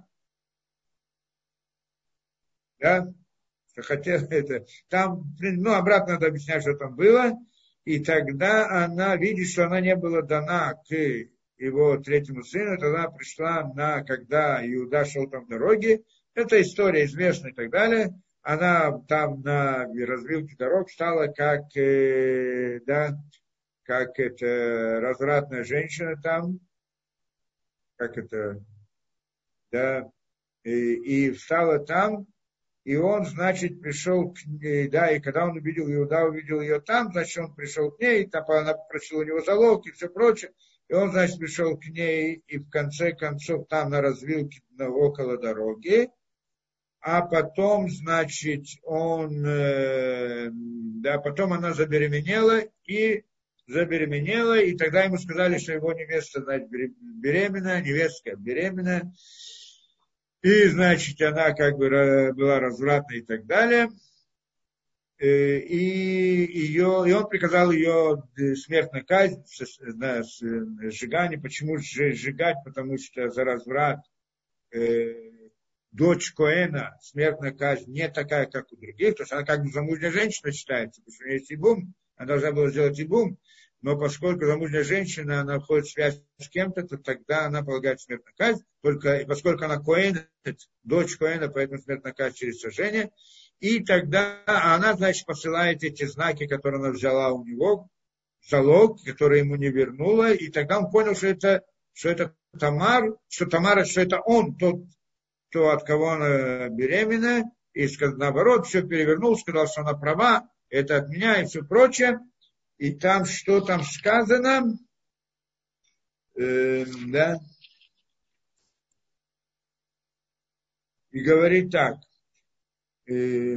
Да? Что хотела это. Там, ну, обратно надо объяснять, что там было. И тогда она, видит, что она не была дана к его третьему сыну, тогда она пришла на, когда Иуда шел там в дороге. Это история известна и так далее. Она там на развилке дорог стала как, э, да, как это развратная женщина там, как это, да, и, и встала там, и он, значит, пришел к ней, да, и когда он увидел Иуда, увидел ее там, значит, он пришел к ней, и там она попросила у него залог и все прочее, и он, значит, пришел к ней, и в конце концов там на развилке около дороги, а потом, значит, он, э, да, потом она забеременела, и забеременела, и тогда ему сказали, что его невеста, значит, беременная, невестка беременная. И, значит, она как бы была развратной и так далее. И, ее, и он приказал ее смертной казнь, да, сжигание. Почему сжигать? Потому что за разврат э, дочь Коэна, смертная казнь не такая, как у других. То есть она как бы замужняя женщина считается, потому что у нее есть ибум, она должна была сделать ибум. Но поскольку замужняя женщина, она входит в связь с кем-то, то тогда она полагает смертную казнь. Только поскольку она Коэн, дочь Коэна, поэтому смертная казнь через сожжение. И тогда она, значит, посылает эти знаки, которые она взяла у него, залог, который ему не вернула. И тогда он понял, что это, что это Тамар, что Тамара, что это он, тот, кто, от кого она беременна. И наоборот, все перевернул, сказал, что она права, это от меня и все прочее. И там, что там сказано, э, да, и говорит так, э,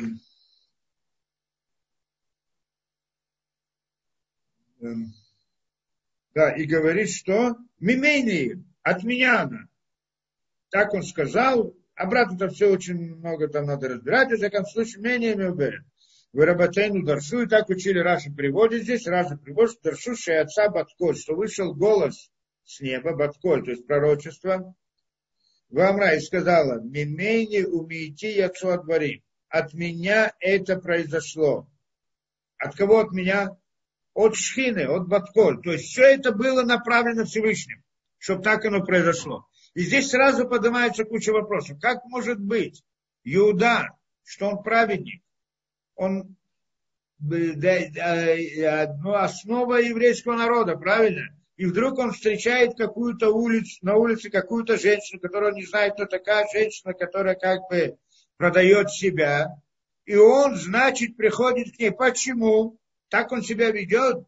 э, да, и говорит, что мимени, от меня она. Так он сказал, обратно-то все очень много там надо разбирать, в всяком случае, менее не уверен. Выработайну Даршу, и так учили Раши переводит здесь, Раши приводит, что Даршу шей отца Батколь, что вышел голос с неба, Батколь, то есть пророчество, Вамра и сказала, мимени умейти яцу от дворим. От меня это произошло. От кого от меня? От Шхины, от Батколь. То есть все это было направлено Всевышним, чтобы так оно произошло. И здесь сразу поднимается куча вопросов. Как может быть Иуда, что он праведник, он ну, основа еврейского народа, правильно? И вдруг он встречает какую-то улицу, на улице какую-то женщину, которую он не знает, кто такая женщина, которая как бы продает себя. И он, значит, приходит к ней. Почему? Так он себя ведет.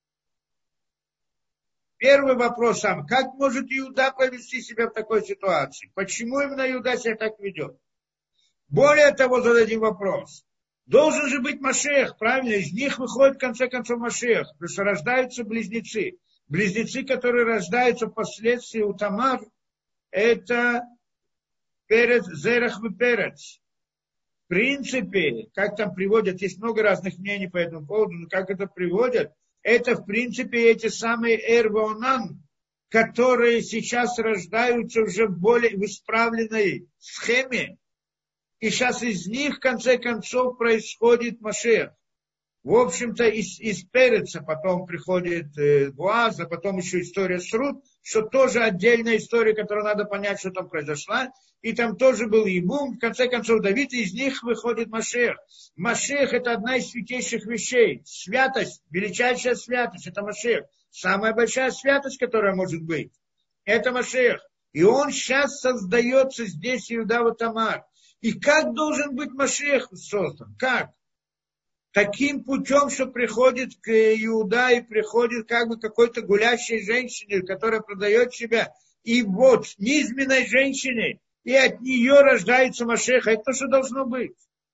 Первый вопрос сам. Как может Иуда повести себя в такой ситуации? Почему именно Иуда себя так ведет? Более того, зададим вопрос. Должен же быть Машиах, правильно? Из них выходит в конце концов Машиах. Потому что рождаются близнецы. Близнецы, которые рождаются впоследствии у Тамар, это перец, зерах и перец. В принципе, как там приводят, есть много разных мнений по этому поводу, но как это приводят, это в принципе эти самые эрвонан, которые сейчас рождаются уже в более в исправленной схеме, и сейчас из них в конце концов происходит Машиах. В общем-то, из, из Переца потом приходит э, Буаз, а потом еще история с Рут, что тоже отдельная история, которую надо понять, что там произошла. И там тоже был Ибум, в конце концов, Давид, и из них выходит Машиах. Машиах – это одна из святейших вещей. Святость, величайшая святость – это Машиах. Самая большая святость, которая может быть, это Машиах. И он сейчас создается здесь, Иуда вот Тамар. И как должен быть Машиах создан? Как? Таким путем, что приходит к Иуда и приходит как бы какой-то гулящей женщине, которая продает себя, и вот низменной женщине, и от нее рождается Машиах. Это то, что должно быть.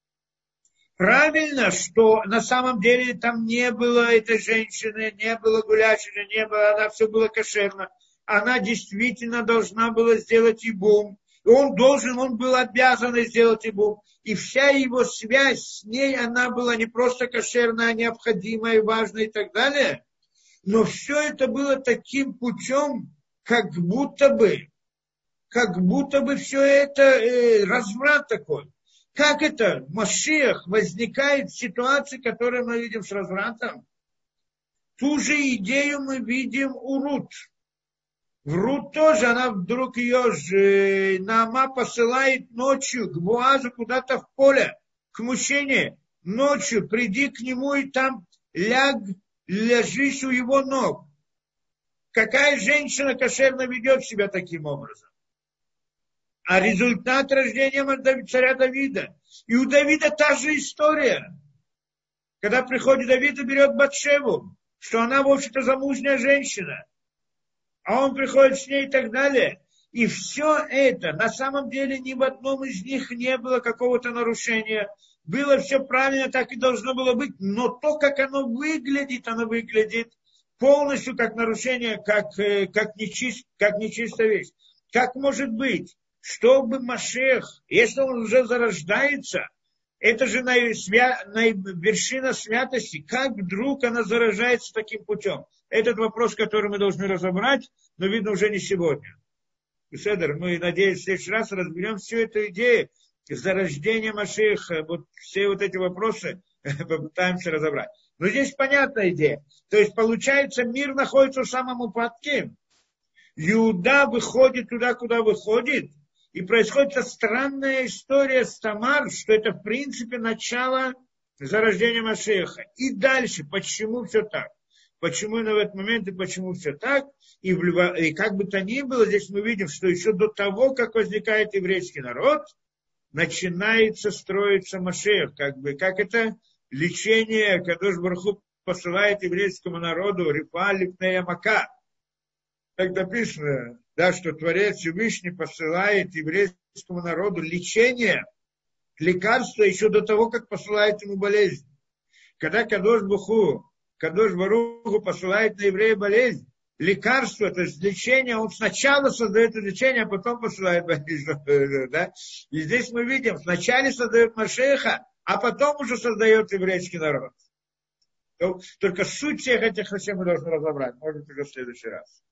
Правильно, что на самом деле там не было этой женщины, не было гулящей, не было, она все было кошерно. Она действительно должна была сделать ибум. И он должен, он был обязан сделать ибум. И вся его связь с ней, она была не просто кошерная, необходимая, важная и так далее. Но все это было таким путем, как будто бы, как будто бы все это э, разврат такой. Как это? Машиах возникает в ситуации, которую мы видим с развратом. Ту же идею мы видим у Рут. В Рут тоже, она вдруг ее же, Наама посылает ночью к Буазу куда-то в поле, к мужчине. Ночью приди к нему и там ляг, ляжись у его ног. Какая женщина кошерно ведет себя таким образом? А результат рождения царя Давида. И у Давида та же история. Когда приходит Давид и берет Батшеву, что она, в общем-то, замужняя женщина. А он приходит с ней и так далее. И все это, на самом деле, ни в одном из них не было какого-то нарушения. Было все правильно, так и должно было быть. Но то, как оно выглядит, оно выглядит полностью как нарушение, как, как, нечист, как нечистая вещь. Как может быть, чтобы Машех, если он уже зарождается, это же на, свя, на вершина святости, как вдруг она заражается таким путем? Этот вопрос, который мы должны разобрать, но, видно, уже не сегодня. Седер, мы, надеюсь, в следующий раз разберем всю эту идею зарождения Машеха, вот все вот эти вопросы попытаемся разобрать. Но здесь понятная идея. То есть, получается, мир находится в самом упадке. Иуда выходит туда, куда выходит, и происходит странная история с Тамар, что это, в принципе, начало зарождения Машеха. И дальше, почему все так? Почему именно в этот момент и почему все так? И, в, и как бы то ни было, здесь мы видим, что еще до того, как возникает еврейский народ, начинается строиться Машех. Как бы, как это лечение, Кадош Барух Ху посылает еврейскому народу Рифа Лифнея Мака. Так написано, да, что Творец Всевышний посылает еврейскому народу лечение, лекарство еще до того, как посылает ему болезнь. Когда Кадош Барух Кадош Барух Ху посылает на еврея болезнь, лекарство, то есть лечение, он сначала создает лечение, а потом посылает болезнь. Да? И здесь мы видим, сначала создает Машеха, а потом уже создает еврейский народ. Только суть всех этих вещей мы должны разобрать. Может быть, уже в следующий раз.